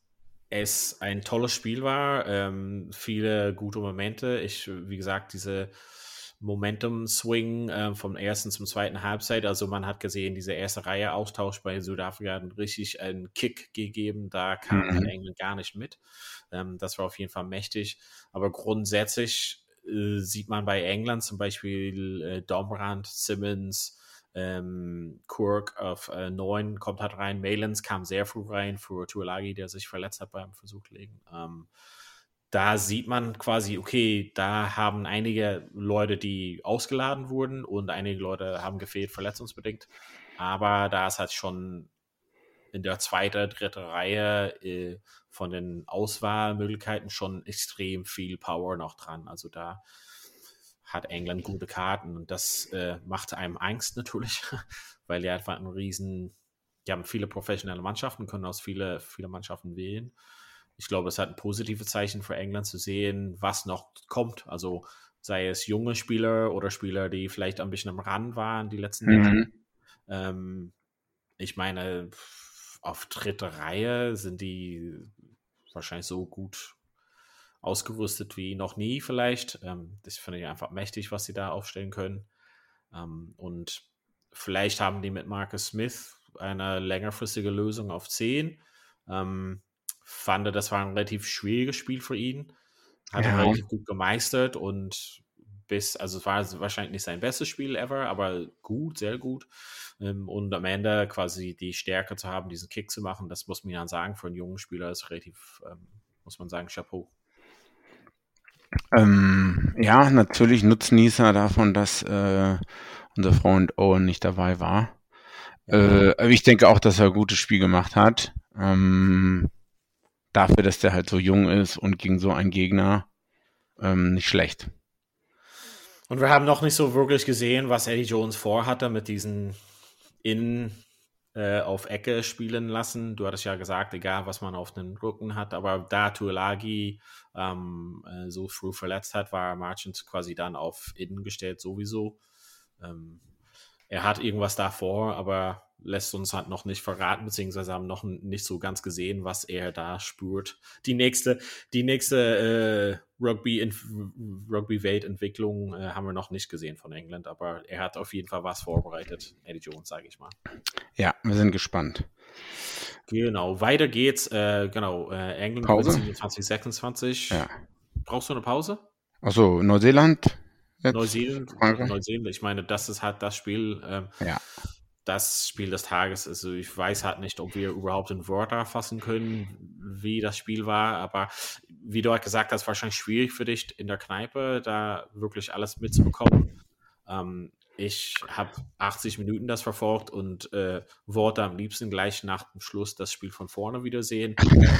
es ein tolles Spiel war, viele gute Momente. Wie gesagt, diese Momentum-Swing vom ersten zum zweiten Halbzeit, also man hat gesehen, diese erste Reihe Austausch bei Südafrika hat richtig einen Kick gegeben, da kam halt England gar nicht mit. Das war auf jeden Fall mächtig, aber grundsätzlich sieht man bei England zum Beispiel Dombrand, Simmons, Kirk auf 9 kommt halt rein, Malins kam sehr früh rein für Tuilagi, der sich verletzt hat beim Versuchlegen. Da sieht man quasi, okay, da haben einige Leute, die ausgeladen wurden und einige Leute haben gefehlt, verletzungsbedingt. Aber da ist halt schon in der zweiten, dritten Reihe von den Auswahlmöglichkeiten schon extrem viel Power noch dran. Also da hat England gute Karten und das macht einem Angst natürlich, weil die einfach die haben viele professionelle Mannschaften, können aus viele Mannschaften wählen. Ich glaube, es hat ein positives Zeichen für England zu sehen, was noch kommt. Also sei es junge Spieler oder Spieler, die vielleicht ein bisschen am Rand waren die letzten Jahre. Ich meine, auf dritte Reihe sind die wahrscheinlich so gut ausgerüstet wie noch nie vielleicht. Das finde ich einfach mächtig, was sie da aufstellen können. Und vielleicht haben die mit Marcus Smith eine längerfristige Lösung auf 10. Fand, das war ein relativ schwieriges Spiel für ihn. Hat er relativ gut gemeistert und also es war wahrscheinlich nicht sein bestes Spiel ever, aber gut, sehr gut. Und am Ende quasi die Stärke zu haben, diesen Kick zu machen, das muss man dann sagen, für einen jungen Spieler ist relativ, muss man sagen, Chapeau. Ja, natürlich Nutznießer davon, dass unser Freund Owen nicht dabei war. Aber ich denke auch, dass er ein gutes Spiel gemacht hat. Dafür, dass der halt so jung ist und gegen so einen Gegner nicht schlecht. Und wir haben noch nicht so wirklich gesehen, was Eddie Jones vorhatte mit diesen auf Ecke spielen lassen. Du hattest ja gesagt, egal was man auf den Rücken hat, aber da Tuilagi so früh verletzt hat, war Marchant quasi dann auf Innen gestellt sowieso. Er hat irgendwas davor, aber lässt uns halt noch nicht verraten, beziehungsweise haben noch nicht so ganz gesehen, was er da spürt. Die nächste Rugby-Welt-Entwicklung haben wir noch nicht gesehen von England, aber er hat auf jeden Fall was vorbereitet, Eddie Jones, sage ich mal. Ja, wir sind gespannt. Genau, weiter geht's. England Pause? 27, 26. Ja. Brauchst du eine Pause? Achso, Neuseeland? Neuseeland, ich meine, das ist halt das Spiel, das Spiel des Tages. Also ich weiß halt nicht, ob wir überhaupt in Wörter fassen können, wie das Spiel war, aber wie du halt gesagt hast, wahrscheinlich schwierig für dich in der Kneipe, da wirklich alles mitzubekommen. Ich habe 80 Minuten das verfolgt und wollte am liebsten gleich nach dem Schluss das Spiel von vorne wiedersehen.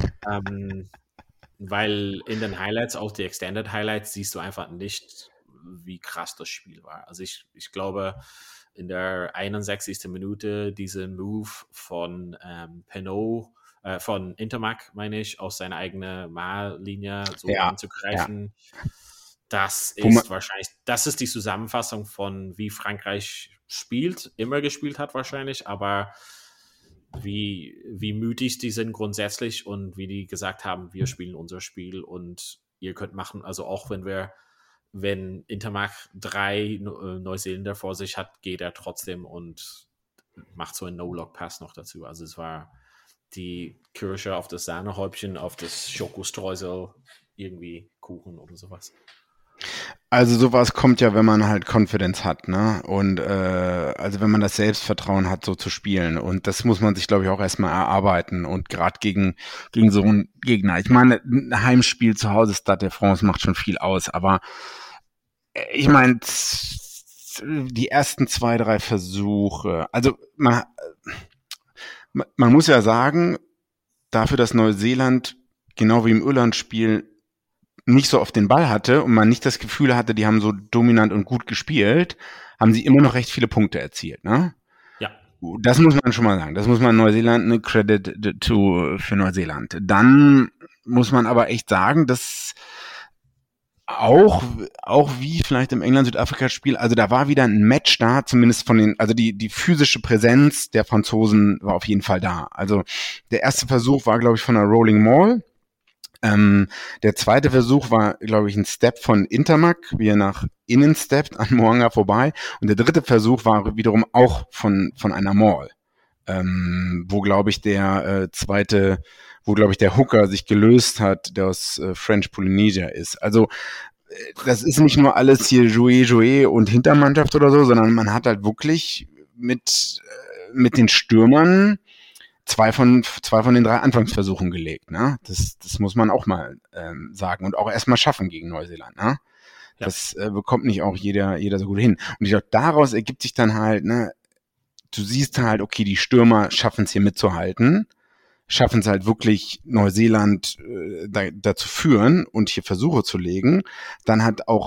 Weil in den Highlights, auch die Extended Highlights, siehst du einfach nicht, wie krass das Spiel war. Also ich glaube, in der 61. Minute diese Move von Penaud, von Intermac, meine ich, aus seiner eigenen Mahllinie so anzugreifen. Ja. Das ist wahrscheinlich, das ist die Zusammenfassung von wie Frankreich immer gespielt hat wahrscheinlich, aber wie mutig die sind grundsätzlich und wie die gesagt haben, wir spielen unser Spiel und ihr könnt machen, also auch wenn Intermac 3 Neuseeländer vor sich hat, geht er trotzdem und macht so einen No-Lock-Pass noch dazu. Also es war die Kirsche auf das Sahnehäubchen, auf das Schokostreusel, irgendwie Kuchen oder sowas. Also sowas kommt ja, wenn man halt Confidence hat, ne? Und also wenn man das Selbstvertrauen hat, so zu spielen. Und das muss man sich, glaube ich, auch erstmal erarbeiten. Und gerade gegen so einen Gegner. Ich meine, ein Heimspiel zu Hause, Stade de France macht schon viel aus, aber ich meine, die ersten 2, 3 Versuche, also man muss ja sagen, dafür, dass Neuseeland genau wie im Irland-Spiel nicht so oft den Ball hatte und man nicht das Gefühl hatte, die haben so dominant und gut gespielt, haben sie immer noch recht viele Punkte erzielt, ne? Ja. Das muss man schon mal sagen. Das muss man Neuseeland, eine Credit für Neuseeland. Dann muss man aber echt sagen, dass auch wie vielleicht im England-Südafrika-Spiel, also da war wieder ein Match da, zumindest also die physische Präsenz der Franzosen war auf jeden Fall da. Also der erste Versuch war, glaube ich, von einer Rolling Maul. Der zweite Versuch war, glaube ich, ein Step von Intermac, wie er nach innen steppt, an Moanga vorbei. Und der dritte Versuch war wiederum auch von einer Maul, wo, glaube ich, der der Hooker sich gelöst hat, der aus French Polynesia ist. Also das ist nicht nur alles hier Jouet und Hintermannschaft oder so, sondern man hat halt wirklich mit den Stürmern zwei von den 3 Anfangsversuchen gelegt, ne? Das muss man auch mal sagen und auch erstmal schaffen gegen Neuseeland, ne? Ja. Das bekommt nicht auch jeder so gut hin. Und ich glaube, daraus ergibt sich dann halt, ne, du siehst halt, okay, die Stürmer schaffen es hier mitzuhalten, schaffen es halt wirklich Neuseeland dazu führen und hier Versuche zu legen. Dann hat auch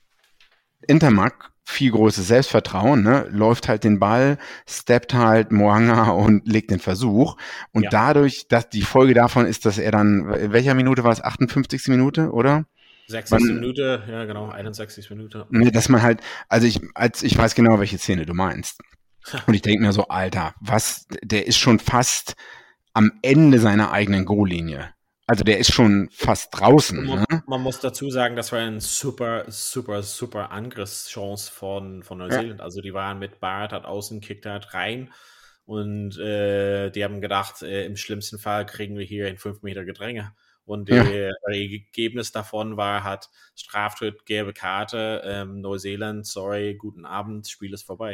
Intermac viel großes Selbstvertrauen, ne? Läuft halt den Ball, steppt halt Moanga und legt den Versuch. Und dadurch, dass die Folge davon ist, dass er dann, in welcher Minute war es? 58. Minute, oder? 60. Minute, ja genau, 61. Minute. Ne, dass man halt, ich weiß genau, welche Szene du meinst. Und ich denke mir so, Alter, der ist schon fast am Ende seiner eigenen Goallinie. Also der ist schon fast draußen. Man muss dazu sagen, das war eine super Angriffschance von Neuseeland. Ja. Also die waren mit Barrett hat außen, kickt halt rein und die haben gedacht, im schlimmsten Fall kriegen wir hier in 5 Meter Gedränge. Und das Ergebnis davon war, hat Straftritt, gelbe Karte, Neuseeland, sorry, guten Abend, Spiel ist vorbei.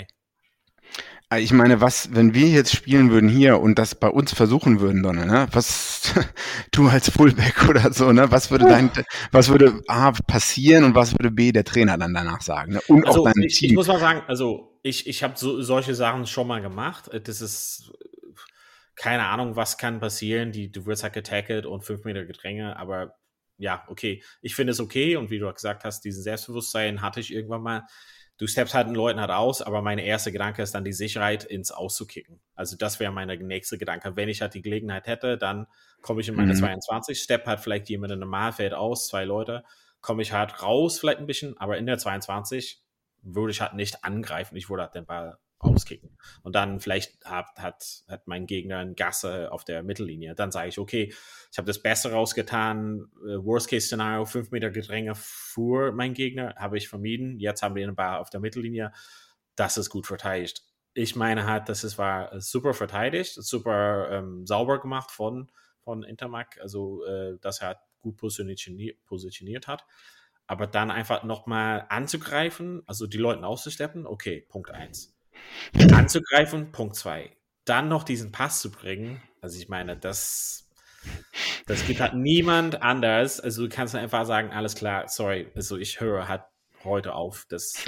Ich meine, wenn wir jetzt spielen würden hier und das bei uns versuchen würden, Donne, ne? Was du als Fullback oder so, ne? Was würde A passieren und was würde B der Trainer dann danach sagen, ne? Und also auch dein Team. Ich muss mal sagen, also ich habe solche Sachen schon mal gemacht. Das ist keine Ahnung, was kann passieren. Du wirst halt getackelt und 5 Meter Gedränge, aber ja, okay. Ich finde es okay und wie du gesagt hast, diesen Selbstbewusstsein hatte ich irgendwann mal. Du steppst halt den Leuten halt aus, aber mein erster Gedanke ist dann die Sicherheit, ins Auszukicken. Also das wäre mein nächster Gedanke. Wenn ich halt die Gelegenheit hätte, dann komme ich in meine 22, stepp halt vielleicht jemand in einem Normalfeld aus, 2 Leute, komme ich halt raus vielleicht ein bisschen, aber in der 22 würde ich halt nicht angreifen. Ich würde halt den Ball auskicken. Und dann vielleicht hat mein Gegner eine Gasse auf der Mittellinie. Dann sage ich, okay, ich habe das Beste rausgetan. Worst-Case-Szenario, 5 Meter Gedränge für meinen Gegner, habe ich vermieden. Jetzt haben wir den Ball auf der Mittellinie. Das ist gut verteidigt. Ich meine halt, war super verteidigt, super sauber gemacht von Intermac. Also, dass er gut positioniert hat. Aber dann einfach nochmal anzugreifen, also die Leute auszusteppen, okay, Punkt 1. Anzugreifen, Punkt 2. Dann noch diesen Pass zu bringen, also ich meine, das gibt halt niemand anders, also du kannst einfach sagen, alles klar, sorry, also ich höre halt heute auf, das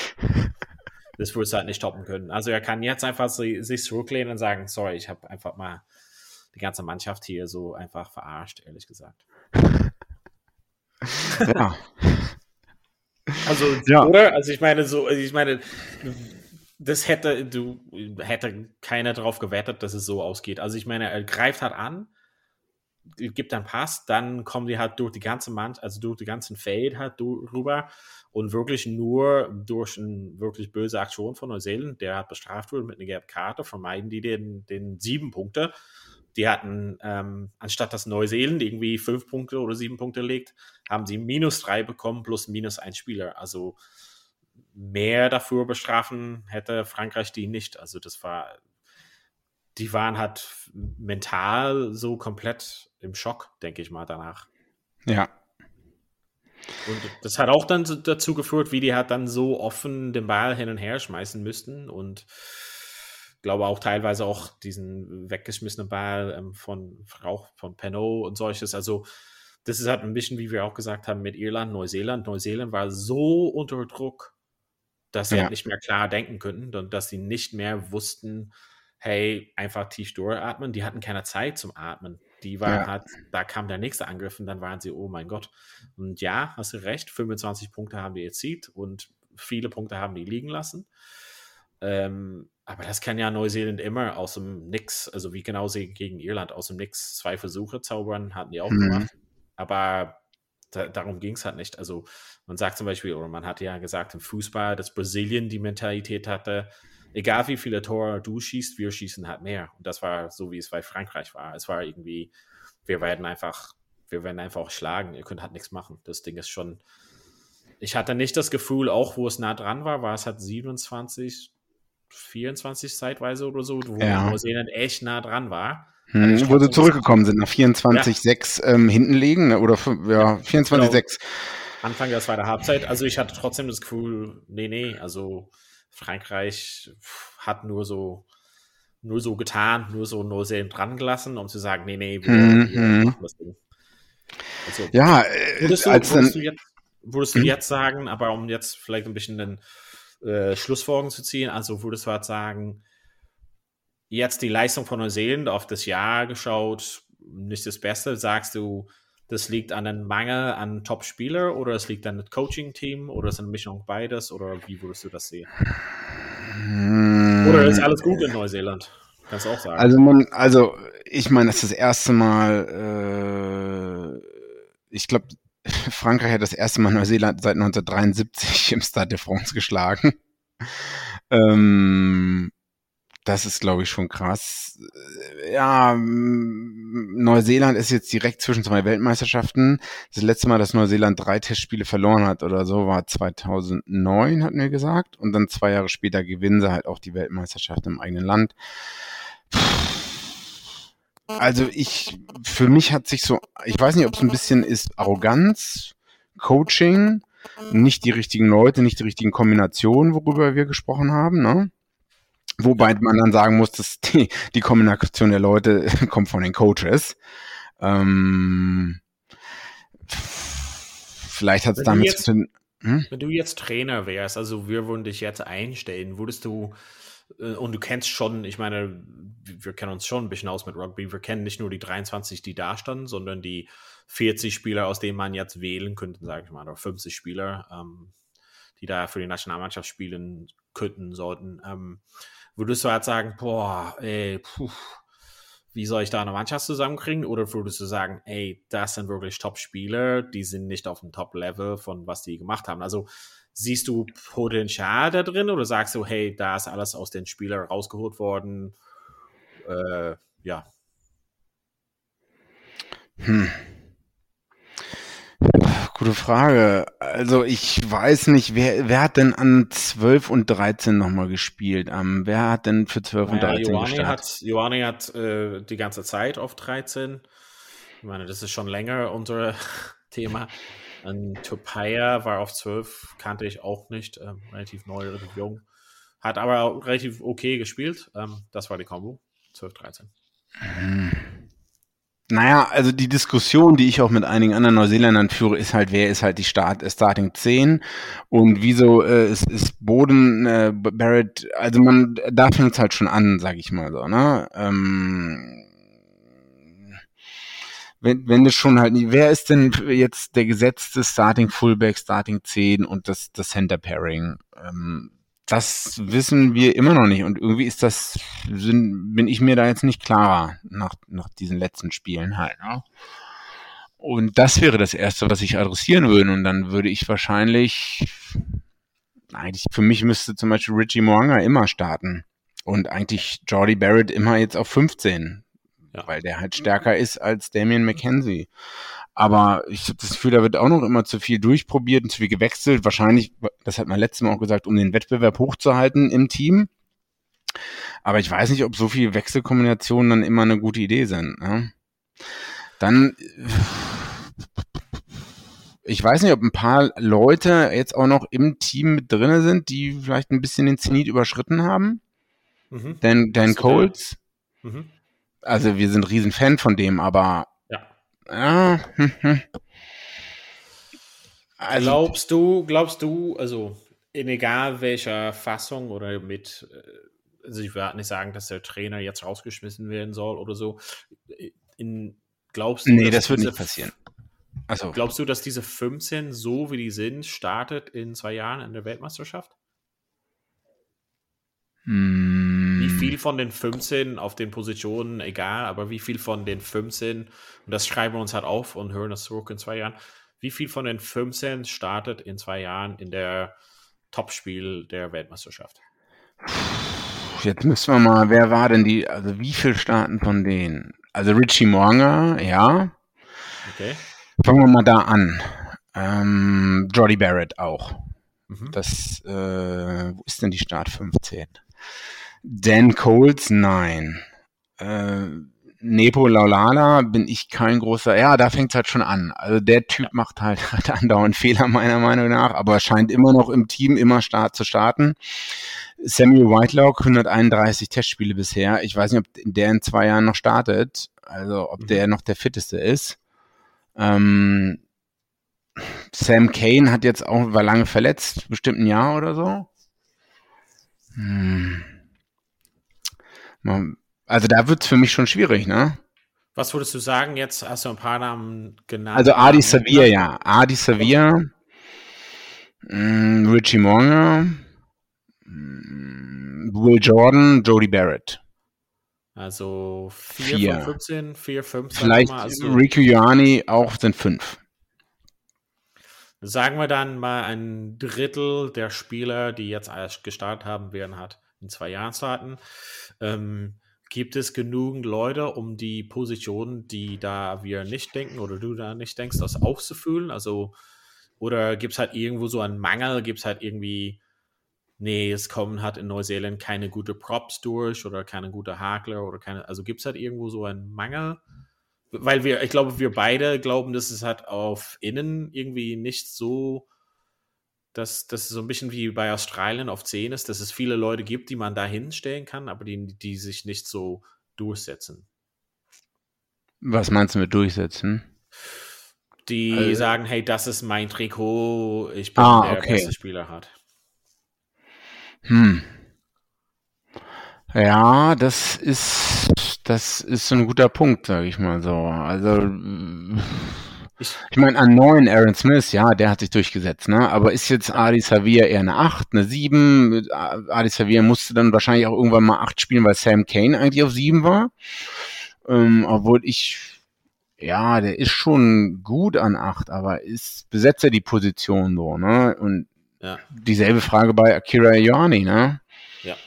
wirst du halt nicht stoppen können. Also er kann jetzt einfach sich zurücklehnen und sagen, sorry, ich habe einfach mal die ganze Mannschaft hier so einfach verarscht, ehrlich gesagt. Ja. Also, oder? Also ich meine, das hätte keiner drauf gewettet, dass es so ausgeht. Also ich meine, er greift halt an, gibt einen Pass, dann kommen die halt durch die ganze Mannschaft, also durch die ganzen Feld halt rüber und wirklich nur durch eine wirklich böse Aktion von Neuseeland, der hat bestraft wurde mit einer gelben Karte, vermeiden die den 7 Punkte. Die hatten, anstatt dass Neuseeland irgendwie 5 Punkte oder 7 Punkte legt, haben sie -3 bekommen plus -1 Spieler. Also mehr dafür bestrafen hätte Frankreich die nicht. Also die waren halt mental so komplett im Schock, denke ich mal, danach. Ja. Und das hat auch dann dazu geführt, wie die halt dann so offen den Ball hin und her schmeißen müssten und glaube auch teilweise auch diesen weggeschmissenen Ball von Penaud und solches. Also das ist halt ein bisschen, wie wir auch gesagt haben, mit Irland, Neuseeland. Neuseeland war so unter Druck, dass sie halt nicht mehr klar denken könnten und dass sie nicht mehr wussten, hey, einfach tief durchatmen. Die hatten keine Zeit zum Atmen. Die waren halt, da kam der nächste Angriff und dann waren sie, oh mein Gott. Und ja, hast du recht, 25 Punkte haben die erzielt und viele Punkte haben die liegen lassen. Aber das kann ja Neuseeland immer aus dem Nix, also wie genau sie gegen Irland aus dem Nix 2 Versuche zaubern, hatten die auch gemacht. Aber darum ging es halt nicht. Also man sagt zum Beispiel, oder man hat ja gesagt im Fußball, dass Brasilien die Mentalität hatte, egal wie viele Tore du schießt, wir schießen halt mehr. Und das war so, wie es bei Frankreich war. Es war irgendwie, wir werden einfach wir werden einfach auch schlagen, ihr könnt halt nichts machen. Das Ding ist schon, ich hatte nicht das Gefühl, auch wo es nah dran war es halt 27, 24 zeitweise oder so, wo Neuseeland echt nah dran war. Wo sie zurückgekommen sind, nach 24-6 hinten liegen, ne? Oder 24-6. Anfang der zweiten Halbzeit, also ich hatte trotzdem das Gefühl, nee, also Frankreich hat nur so getan, nur so Neuseeland dran gelassen, um zu sagen, nee, wir machen das Ding. Also, ja, würdest du jetzt sagen, aber um jetzt vielleicht ein bisschen den Schlussfolgerungen zu ziehen, also würdest du halt sagen, jetzt die Leistung von Neuseeland auf das Jahr geschaut, nicht das Beste, sagst du, das liegt an einem Mangel an Top-Spieler oder es liegt an dem Coaching-Team oder ist eine Mischung beides oder wie würdest du das sehen? Oder ist alles gut in Neuseeland? Kannst du auch sagen. Also ich meine, das ist das erste Mal, ich glaube, Frankreich hat das erste Mal Neuseeland seit 1973 im Stade de France geschlagen. Das ist, glaube ich, schon krass. Ja, Neuseeland ist jetzt direkt zwischen zwei Weltmeisterschaften. Das letzte Mal, dass Neuseeland 3 Testspiele verloren hat oder so, war 2009, hatten wir gesagt. Und dann 2 Jahre später gewinnen sie halt auch die Weltmeisterschaft im eigenen Land. Also für mich hat sich so, ich weiß nicht, ob es ein bisschen ist Arroganz, Coaching, nicht die richtigen Leute, nicht die richtigen Kombinationen, worüber wir gesprochen haben, ne? Wobei man dann sagen muss, dass die Kombination der Leute kommt von den Coaches. Vielleicht hat es damit zu tun. Wenn du jetzt Trainer wärst, also wir würden dich jetzt einstellen, würdest du, und du kennst schon, ich meine, wir kennen uns schon ein bisschen aus mit Rugby, wir kennen nicht nur die 23, die da standen, sondern die 40 Spieler, aus denen man jetzt wählen könnte, sage ich mal, oder 50 Spieler, die da für die Nationalmannschaft spielen könnten, sollten. Würdest du halt sagen, wie soll ich da eine Mannschaft zusammenkriegen? Oder würdest du sagen, das sind wirklich Top-Spieler, die sind nicht auf dem Top-Level von was die gemacht haben? Also siehst du Potenzial da drin oder sagst du, da ist alles aus den Spielern rausgeholt worden? Gute Frage. Also ich weiß nicht, wer hat denn an 12 und 13 nochmal gespielt? Wer hat denn für 12 und 13 gestartet? Ioane hat die ganze Zeit auf 13. Ich meine, das ist schon länger unser Thema. Tupaia war auf 12, kannte ich auch nicht. Relativ neu, relativ jung. Hat aber auch relativ okay gespielt. Das war die Kombo. 12, 13. Naja, also die Diskussion, die ich auch mit einigen anderen Neuseeländern führe, ist halt, wer ist halt die Starting 10 und wieso ist Boden Barrett, also da fängt es halt schon an, sag ich mal so, ne? Wenn das schon halt nicht, wer ist denn jetzt der gesetzte Starting Fullback, Starting 10 und das Center Pairing? Das wissen wir immer noch nicht und irgendwie bin ich mir da jetzt nicht klarer nach diesen letzten Spielen halt. Ne? Und das wäre das Erste, was ich adressieren würde und dann würde ich eigentlich für mich müsste zum Beispiel Richie Mo'unga immer starten und eigentlich Jordie Barrett immer jetzt auf 15, weil der halt stärker ist als Damien McKenzie. Aber ich habe das Gefühl, da wird auch noch immer zu viel durchprobiert und zu viel gewechselt. Wahrscheinlich, das hat man letztes Mal auch gesagt, um den Wettbewerb hochzuhalten im Team. Aber ich weiß nicht, ob so viele Wechselkombinationen dann immer eine gute Idee sind. Ne? Dann, ich weiß nicht, ob ein paar Leute jetzt auch noch im Team mit drin sind, die vielleicht ein bisschen den Zenit überschritten haben. Dan Coles. Also wir sind riesen Fan von dem, aber also, glaubst du, also in egal welcher Fassung oder mit, also ich werde nicht sagen, dass der Trainer jetzt rausgeschmissen werden soll oder so, glaubst du, nee, das wird nicht passieren. Also, glaubst du, dass diese 15, so wie die sind, startet in 2 Jahren in der Weltmeisterschaft? Wie viel von den 15 auf den Positionen, egal, aber wie viel von den 15, und das schreiben wir uns halt auf und hören das zurück in 2 Jahren, wie viel von den 15 startet in 2 Jahren in der Topspiel der Weltmeisterschaft? Jetzt müssen wir mal, wer war denn also wie viel starten von denen? Also Richie Mo'unga, ja. Okay. Fangen wir mal da an. Jordy Barrett auch. Mhm. Wo ist denn die Start 15? Dan Coles, nein. Nepo Laulala bin ich kein großer, ja, da fängt es halt schon an. Also der Typ macht halt andauernd Fehler meiner Meinung nach, aber scheint immer noch im Team immer zu starten. Samuel Whitelock, 131 Testspiele bisher. Ich weiß nicht, ob der in 2 Jahren noch startet, also ob der noch der fitteste ist. Sam Kane war lange verletzt, bestimmt ein Jahr oder so. Also da wird's für mich schon schwierig, ne? Was würdest du sagen? Jetzt hast du ein paar Namen genannt. Also Adi Savir, ja. Adi Savir, Richie Monger, Will Jordan, Jody Barrett. Also 4 von 15, 4, 5. Vielleicht Rico Ioane auch sind 5. Sagen wir dann mal ein Drittel der Spieler, die jetzt alles gestartet haben, werden halt in 2 Jahren starten. Gibt es genügend Leute, um die Positionen, die da wir nicht denken oder du da nicht denkst, das aufzufüllen? Also, oder gibt es halt irgendwo so einen Mangel? Gibt es halt irgendwie, nee, es kommen halt in Neuseeland keine gute Props durch oder keine gute Hakler oder also gibt es halt irgendwo so einen Mangel? Weil ich glaube, wir beide glauben, dass es halt auf Innen irgendwie nicht so, dass das so ein bisschen wie bei Australien auf 10 ist, dass es viele Leute gibt, die man da hinstellen kann, aber die sich nicht so durchsetzen. Was meinst du mit durchsetzen? Die sagen, hey, das ist mein Trikot, ich bin der beste Spieler hat. Ja, das ist so ein guter Punkt, sage ich mal so. Also ich meine, an 9 Aaron Smith, ja, der hat sich durchgesetzt, ne? Aber ist jetzt Adi Savir eher eine 8, eine 7? Adi Savir musste dann wahrscheinlich auch irgendwann mal 8 spielen, weil Sam Kane eigentlich auf 7 war. Obwohl der ist schon gut an 8, aber besetzt er die Position so, ne? Und dieselbe Frage bei Akira Ioane, ne? Ja.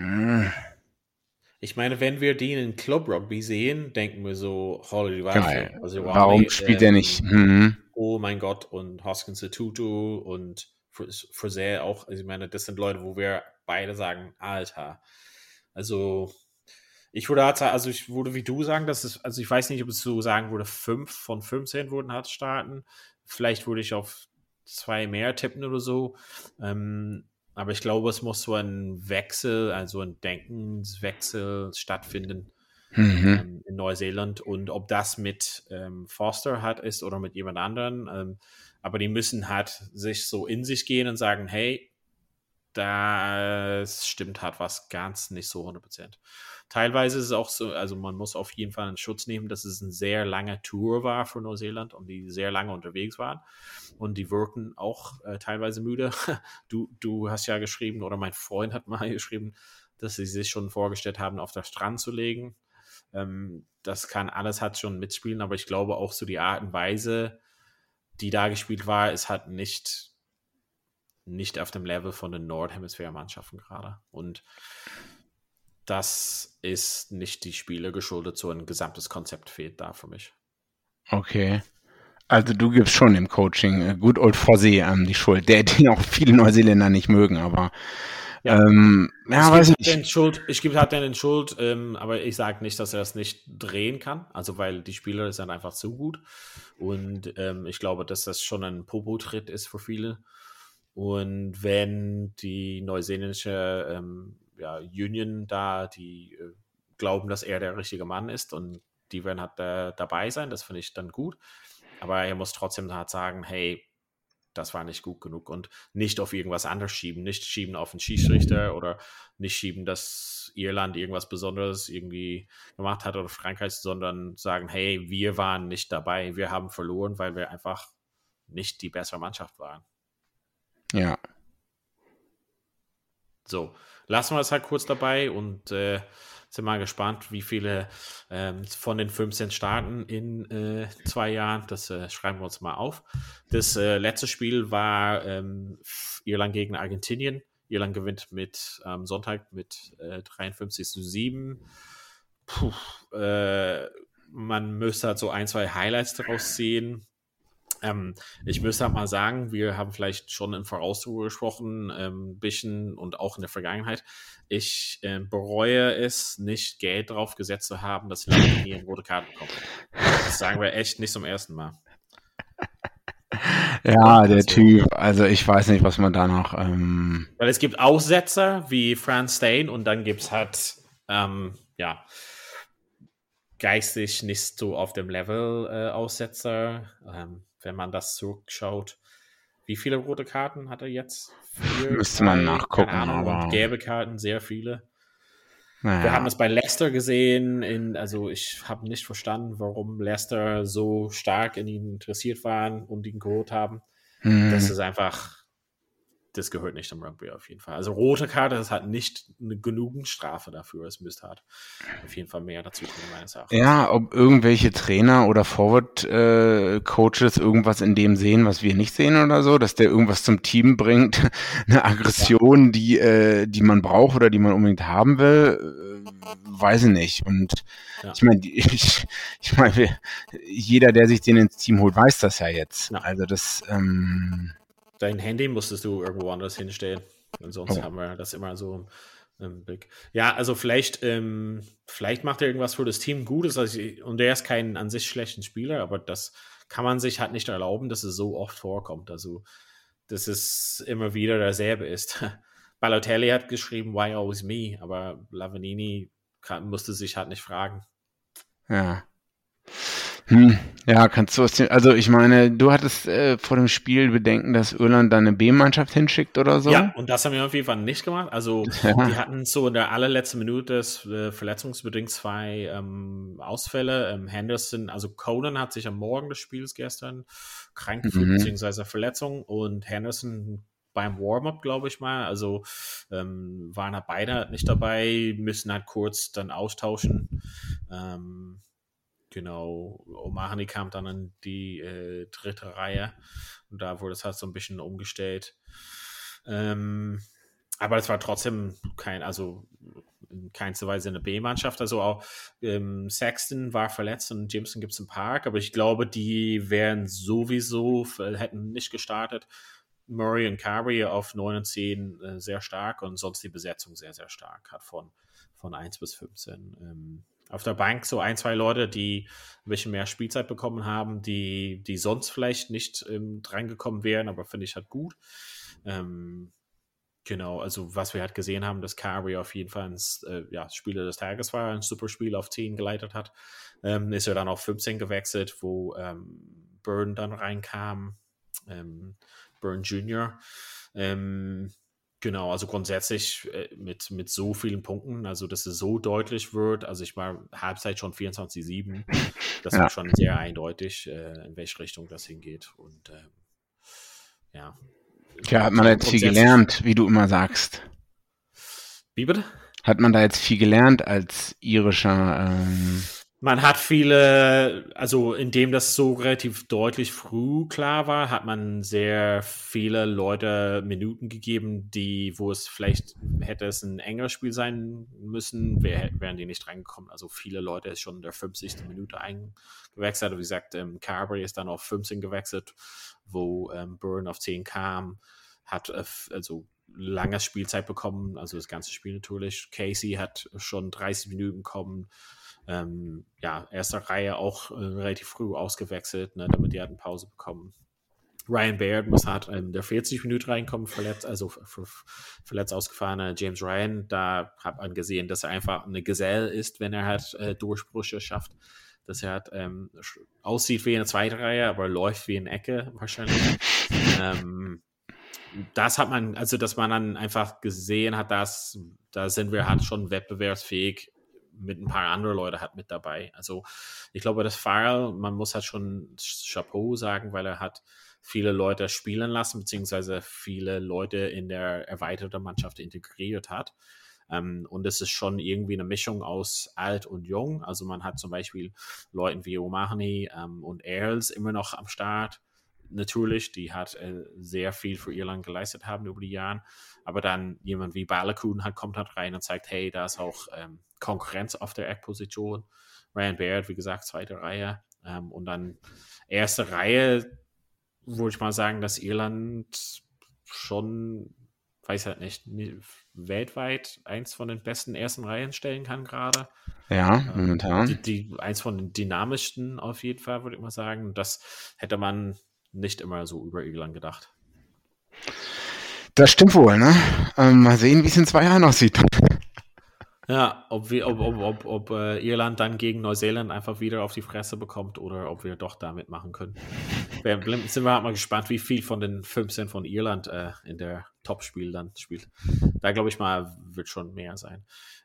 Ich meine, wenn wir den in Club Rugby sehen, denken wir so, Holy Wildfire. Also warum spielt er nicht? Oh mein Gott, und Hoskins Tutu und Frisell auch. Also ich meine, das sind Leute, wo wir beide sagen, Alter. Also ich würde wie du sagen, also ich weiß nicht, ob es so sagen würde, 5 von 15 würden halt starten. Vielleicht würde ich auf 2 mehr tippen oder so. Aber ich glaube, es muss so ein Wechsel, also ein Denkenswechsel stattfinden in Neuseeland. Und ob das mit Foster halt ist oder mit jemand anderen. Aber die müssen halt sich so in sich gehen und sagen, hey, das stimmt halt was ganz nicht so 100%. Teilweise ist es auch so, also man muss auf jeden Fall einen Schutz nehmen, dass es eine sehr lange Tour war für Neuseeland und die sehr lange unterwegs waren. Und die wirken auch teilweise müde. Du hast ja geschrieben, oder mein Freund hat mal geschrieben, dass sie sich schon vorgestellt haben, auf den Strand zu legen. Das kann alles halt schon mitspielen, aber ich glaube auch so die Art und Weise, die da gespielt war, ist halt nicht auf dem Level von den Nordhemisphäre-Mannschaften gerade. Und das ist nicht die Spiele geschuldet, so ein gesamtes Konzept fehlt da für mich. Okay. Also du gibst schon im Coaching Good Old Fossey die Schuld, den auch viele Neuseeländer nicht mögen, aber weiß ich nicht. Ich gebe halt den Schuld, aber ich sage nicht, dass er das nicht drehen kann, also weil die Spieler sind einfach zu gut und ich glaube, dass das schon ein Popo-Tritt ist für viele. Und wenn die neuseeländische Union da, die glauben, dass er der richtige Mann ist und die werden halt dabei sein, das finde ich dann gut. Aber er muss trotzdem halt sagen, hey, das war nicht gut genug und nicht auf irgendwas anderes schieben, nicht schieben auf den Schiedsrichter oder nicht schieben, dass Irland irgendwas Besonderes irgendwie gemacht hat oder Frankreich, sondern sagen, hey, wir waren nicht dabei, wir haben verloren, weil wir einfach nicht die bessere Mannschaft waren. Ja. So, lassen wir es halt kurz dabei und sind mal gespannt, wie viele von den 15 starten in 2 Jahren. Das schreiben wir uns mal auf. Das letzte Spiel war Irland gegen Argentinien. Irland gewinnt mit Sonntag mit 53:7. man müsste halt so 1, 2 Highlights daraus sehen. Ich müsste halt mal sagen, wir haben vielleicht schon im Voraus darüber gesprochen, ein bisschen und auch in der Vergangenheit. Ich bereue es, nicht Geld drauf gesetzt zu haben, dass Lamborghini eine rote Karte bekommt. Das sagen wir echt nicht zum ersten Mal. Ja, der Typ, also ich weiß nicht, was man da noch... Weil es gibt Aussetzer wie Franz Stain und dann gibt es halt, geistig nicht so auf dem Level Aussetzer. Wenn man das zurückschaut, wie viele rote Karten hat er jetzt? 4, Müsste man nachgucken, keine Ahnung, aber... und gelbe Karten, sehr viele. Naja. Wir haben es bei Leicester gesehen, also ich habe nicht verstanden, warum Leicester so stark in ihn interessiert waren und ihn geholt haben. Das ist einfach, das gehört nicht zum Rugby auf jeden Fall. Also rote Karte ist halt nicht eine genügend Strafe dafür. Es müsste halt auf jeden Fall mehr dazu kommen, meines Erachtens. Ja, ob irgendwelche Trainer oder Forward-Coaches irgendwas in dem sehen, was wir nicht sehen oder so, dass der irgendwas zum Team bringt, eine Aggression, die man braucht oder die man unbedingt haben will, weiß ich nicht. Und ich meine, jeder, der sich den ins Team holt, weiß das ja jetzt. Ja. Also das... Dein Handy musstest du irgendwo anders hinstellen. Und sonst haben wir das immer so im Blick. Ja, also vielleicht macht er irgendwas für das Team Gutes. Und der ist kein an sich schlechten Spieler, aber das kann man sich halt nicht erlauben, dass es so oft vorkommt. Also, dass es immer wieder derselbe ist. Balotelli hat geschrieben, why always me? Aber Lavanini musste sich halt nicht fragen. Ja. Ja, kannst du also ich meine, du hattest vor dem Spiel Bedenken, dass Irland dann eine B-Mannschaft hinschickt oder so? Ja, und das haben wir auf jeden Fall nicht gemacht. Also die hatten so in der allerletzten Minute verletzungsbedingt 2 Ausfälle. Henderson, also Conan hat sich am Morgen des Spiels gestern krank gefühlt, beziehungsweise Verletzung, und Henderson beim Warm-up, glaube ich mal. Also waren halt beide nicht dabei, müssen halt kurz dann austauschen. Genau, O'Mahony kam dann in die dritte Reihe und da wurde es halt so ein bisschen umgestellt. Aber es war trotzdem in keinster Weise eine B-Mannschaft. Also auch Sexton war verletzt und Jimson gibt es im Park, aber ich glaube, die wären sowieso, hätten nicht gestartet. Murray und Carey auf 9 und 10 sehr stark und sonst die Besetzung sehr, sehr stark, hat von 1 bis 15. Auf der Bank so 1, 2 Leute, die ein bisschen mehr Spielzeit bekommen haben, die sonst vielleicht nicht drangekommen wären, aber finde ich halt gut. Genau, also was wir halt gesehen haben, dass Carey auf jeden Fall ein Spieler des Tages war, ein super Spiel auf 10 geleitet hat. Ist er dann auf 15 gewechselt, wo Byrne dann reinkam, Byrne Jr., genau, also grundsätzlich mit so vielen Punkten, also dass es so deutlich wird, also ich war Halbzeit schon 24-7, das war schon sehr eindeutig, in welche Richtung das hingeht. Und ja, hat man da jetzt viel gelernt, wie du immer sagst. Wie bitte? Hat man da jetzt viel gelernt als irischer... Man hat viele, also indem das so relativ deutlich früh klar war, hat man sehr viele Leute Minuten gegeben, wo es vielleicht hätte es ein engeres Spiel sein müssen, wären die nicht reingekommen. Also viele Leute ist schon in der 50. Minute eingewechselt. Wie gesagt, Carberry ist dann auf 15 gewechselt, wo Byrne auf 10 kam, hat also lange Spielzeit bekommen, also das ganze Spiel natürlich. Casey hat schon 30 Minuten bekommen. Erste Reihe auch relativ früh ausgewechselt, ne, damit die halt eine Pause bekommen. Ryan Baird muss halt in der 40 Minuten reinkommen, verletzt ausgefahren. James Ryan, da hat man gesehen, dass er einfach eine Geselle ist, wenn er halt Durchbrüche schafft. Dass er halt aussieht wie eine zweite Reihe, aber läuft wie eine Ecke wahrscheinlich. Das hat man, also dass man dann einfach gesehen hat, dass da sind wir halt schon wettbewerbsfähig mit ein paar andere Leute hat mit dabei. Also ich glaube, das Farrell, man muss halt schon Chapeau sagen, weil er hat viele Leute spielen lassen, beziehungsweise viele Leute in der erweiterten Mannschaft integriert hat. Und es ist schon irgendwie eine Mischung aus alt und jung. Also man hat zum Beispiel Leuten wie O'Mahony und Earls immer noch am Start. Natürlich, die hat sehr viel für Irland geleistet haben über die Jahre. Aber dann jemand wie Baloucoune kommt rein und zeigt, hey, da ist auch Konkurrenz auf der Eckposition. Ryan Baird, wie gesagt, zweite Reihe. Und dann erste Reihe, würde ich mal sagen, dass Irland schon, weiß halt nicht, weltweit eins von den besten ersten Reihen stellen kann gerade. Ja, momentan. Eins von den dynamischsten auf jeden Fall, würde ich mal sagen. Das hätte man nicht immer so über Irland gedacht. Das stimmt wohl, ne? Mal sehen, wie es in 2 Jahren aussieht. Ja, ob Irland dann gegen Neuseeland einfach wieder auf die Fresse bekommt oder ob wir doch da mitmachen können. Sind wir halt mal gespannt, wie viel von den 15 von Irland in der Topspiel dann spielt. Da glaube ich mal, wird schon mehr sein.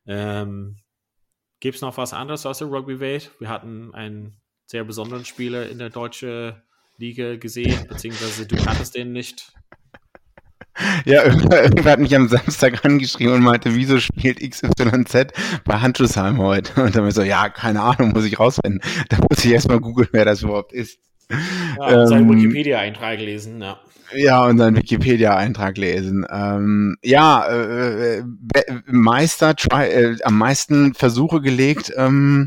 Gibt es noch was anderes aus der Rugby-Welt? Wir hatten einen sehr besonderen Spieler in der deutschen Liga gesehen, beziehungsweise du kanntest den nicht. Ja, irgendwer hat mich am Samstag angeschrieben und meinte, wieso spielt XYZ bei Handschusheim heute? Und dann habe ich so, ja, keine Ahnung, muss ich rausfinden. Da muss ich erstmal googeln, wer das überhaupt ist. Ja, seinen Wikipedia-Eintrag lesen, ja. Ja, und seinen Wikipedia-Eintrag lesen. Meister, am meisten Versuche gelegt im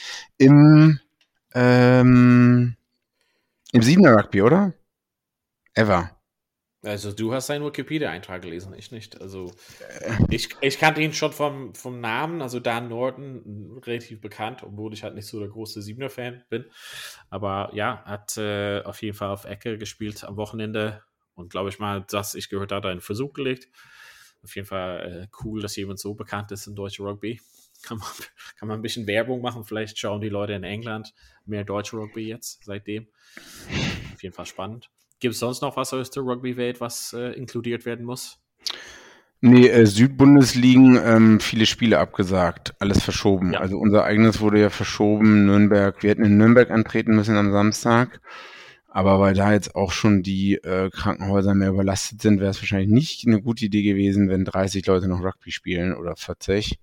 7er Rugby, oder? Ever. Also du hast seinen Wikipedia-Eintrag gelesen, ich nicht. Also ich kannte ihn schon vom Namen, also Dan Norton, relativ bekannt, obwohl ich halt nicht so der große 7er-Fan bin. Aber ja, hat auf jeden Fall auf Ecke gespielt am Wochenende und glaube ich mal, dass ich gehört habe, einen Versuch gelegt. Auf jeden Fall cool, dass jemand so bekannt ist in deutscher Rugby. Kann man ein bisschen Werbung machen, vielleicht schauen die Leute in England mehr deutsche Rugby jetzt seitdem. Auf jeden Fall spannend. Gibt es sonst noch was aus der Rugby-Welt, was inkludiert werden muss? Nee, Südbundesligen, viele Spiele abgesagt, alles verschoben. Ja. Also unser eigenes wurde ja verschoben, Nürnberg. Wir hätten in Nürnberg antreten müssen am Samstag. Aber weil da jetzt auch schon die Krankenhäuser mehr überlastet sind, wäre es wahrscheinlich nicht eine gute Idee gewesen, wenn 30 Leute noch Rugby spielen oder 40.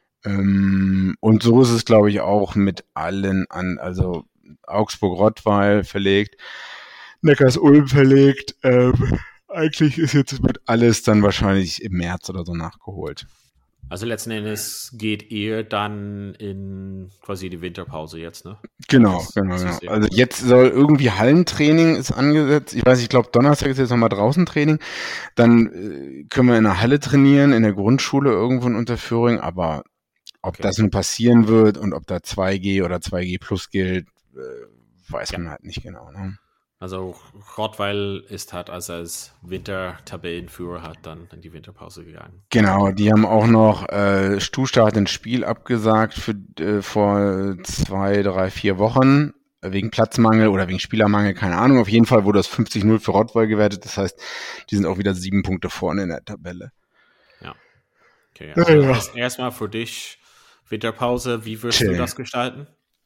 Und so ist es, glaube ich, auch mit allen also Augsburg-Rottweil verlegt, Neckars-Ulm verlegt. Eigentlich ist jetzt mit alles dann wahrscheinlich im März oder so nachgeholt. Also letzten Endes geht ihr dann in quasi die Winterpause jetzt, ne? Genau. Also jetzt soll irgendwie Hallentraining ist angesetzt. Ich weiß, ich glaube Donnerstag ist jetzt nochmal draußen Training. Dann können wir in der Halle trainieren, in der Grundschule irgendwo in Unterföhring. Aber ob das nun passieren wird und ob da 2G oder 2G plus gilt, weiß man halt nicht genau, ne? Also Rottweil ist halt, als er als Wintertabellenführer hat, dann in die Winterpause gegangen. Genau, die haben auch noch Stuhlstart ins Spiel abgesagt vor 2, 3, 4 Wochen, wegen Platzmangel oder wegen Spielermangel, keine Ahnung. Auf jeden Fall wurde das 50-0 für Rottweil gewertet, das heißt, die sind auch wieder 7 Punkte vorne in der Tabelle. Ja. Okay, also erstmal für dich Winterpause, wie wirst du das gestalten?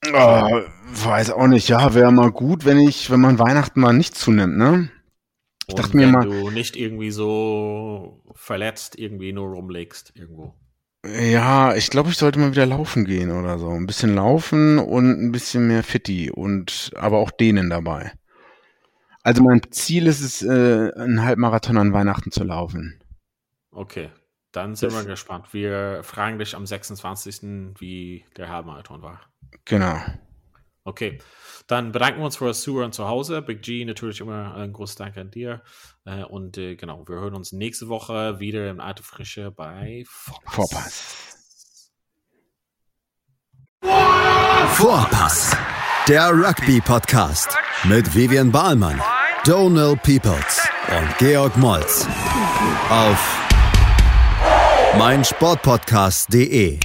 Weiß auch nicht, ja, wäre mal gut, wenn man Weihnachten mal nicht zunimmt, ne? Ich dachte mir mal, du nicht irgendwie so verletzt irgendwie nur rumlegst irgendwo. Ja, ich glaube, ich sollte mal wieder laufen gehen oder so. Ein bisschen laufen und ein bisschen mehr Fitti aber auch dehnen dabei. Also mein Ziel ist es, einen Halbmarathon an Weihnachten zu laufen. Okay, dann sind wir gespannt. Wir fragen dich am 26., wie der Halbmarathon war. Genau. Okay, dann bedanken wir uns für das Zuhören zu Hause. Big G, natürlich immer ein großes Dank an dir. Und genau, wir hören uns nächste Woche wieder in Alte Frische bei Vorpass. Vorpass, der Rugby-Podcast mit Vivian Bahlmann, Donald Peoples und Georg Moltz auf meinsportpodcast.de.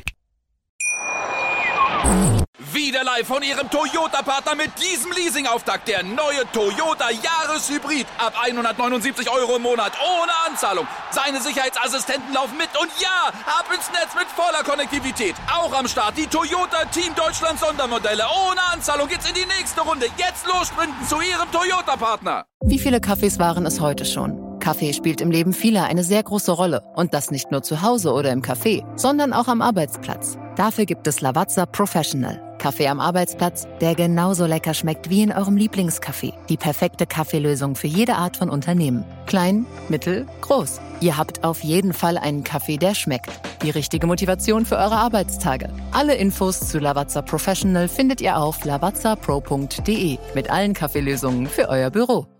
Wieder live von Ihrem Toyota-Partner mit diesem Leasing-Auftakt. Der neue Toyota Jahreshybrid. Ab 179 € im Monat. Ohne Anzahlung. Seine Sicherheitsassistenten laufen mit. Und ja, ab ins Netz mit voller Konnektivität. Auch am Start die Toyota Team Deutschland Sondermodelle. Ohne Anzahlung geht's in die nächste Runde. Jetzt los sprinten zu Ihrem Toyota-Partner. Wie viele Kaffees waren es heute schon? Kaffee spielt im Leben vieler eine sehr große Rolle. Und das nicht nur zu Hause oder im Café, sondern auch am Arbeitsplatz. Dafür gibt es Lavazza Professional. Kaffee am Arbeitsplatz, der genauso lecker schmeckt wie in eurem Lieblingscafé. Die perfekte Kaffeelösung für jede Art von Unternehmen. Klein, mittel, groß. Ihr habt auf jeden Fall einen Kaffee, der schmeckt. Die richtige Motivation für eure Arbeitstage. Alle Infos zu Lavazza Professional findet ihr auf lavazza.pro.de mit allen Kaffeelösungen für euer Büro.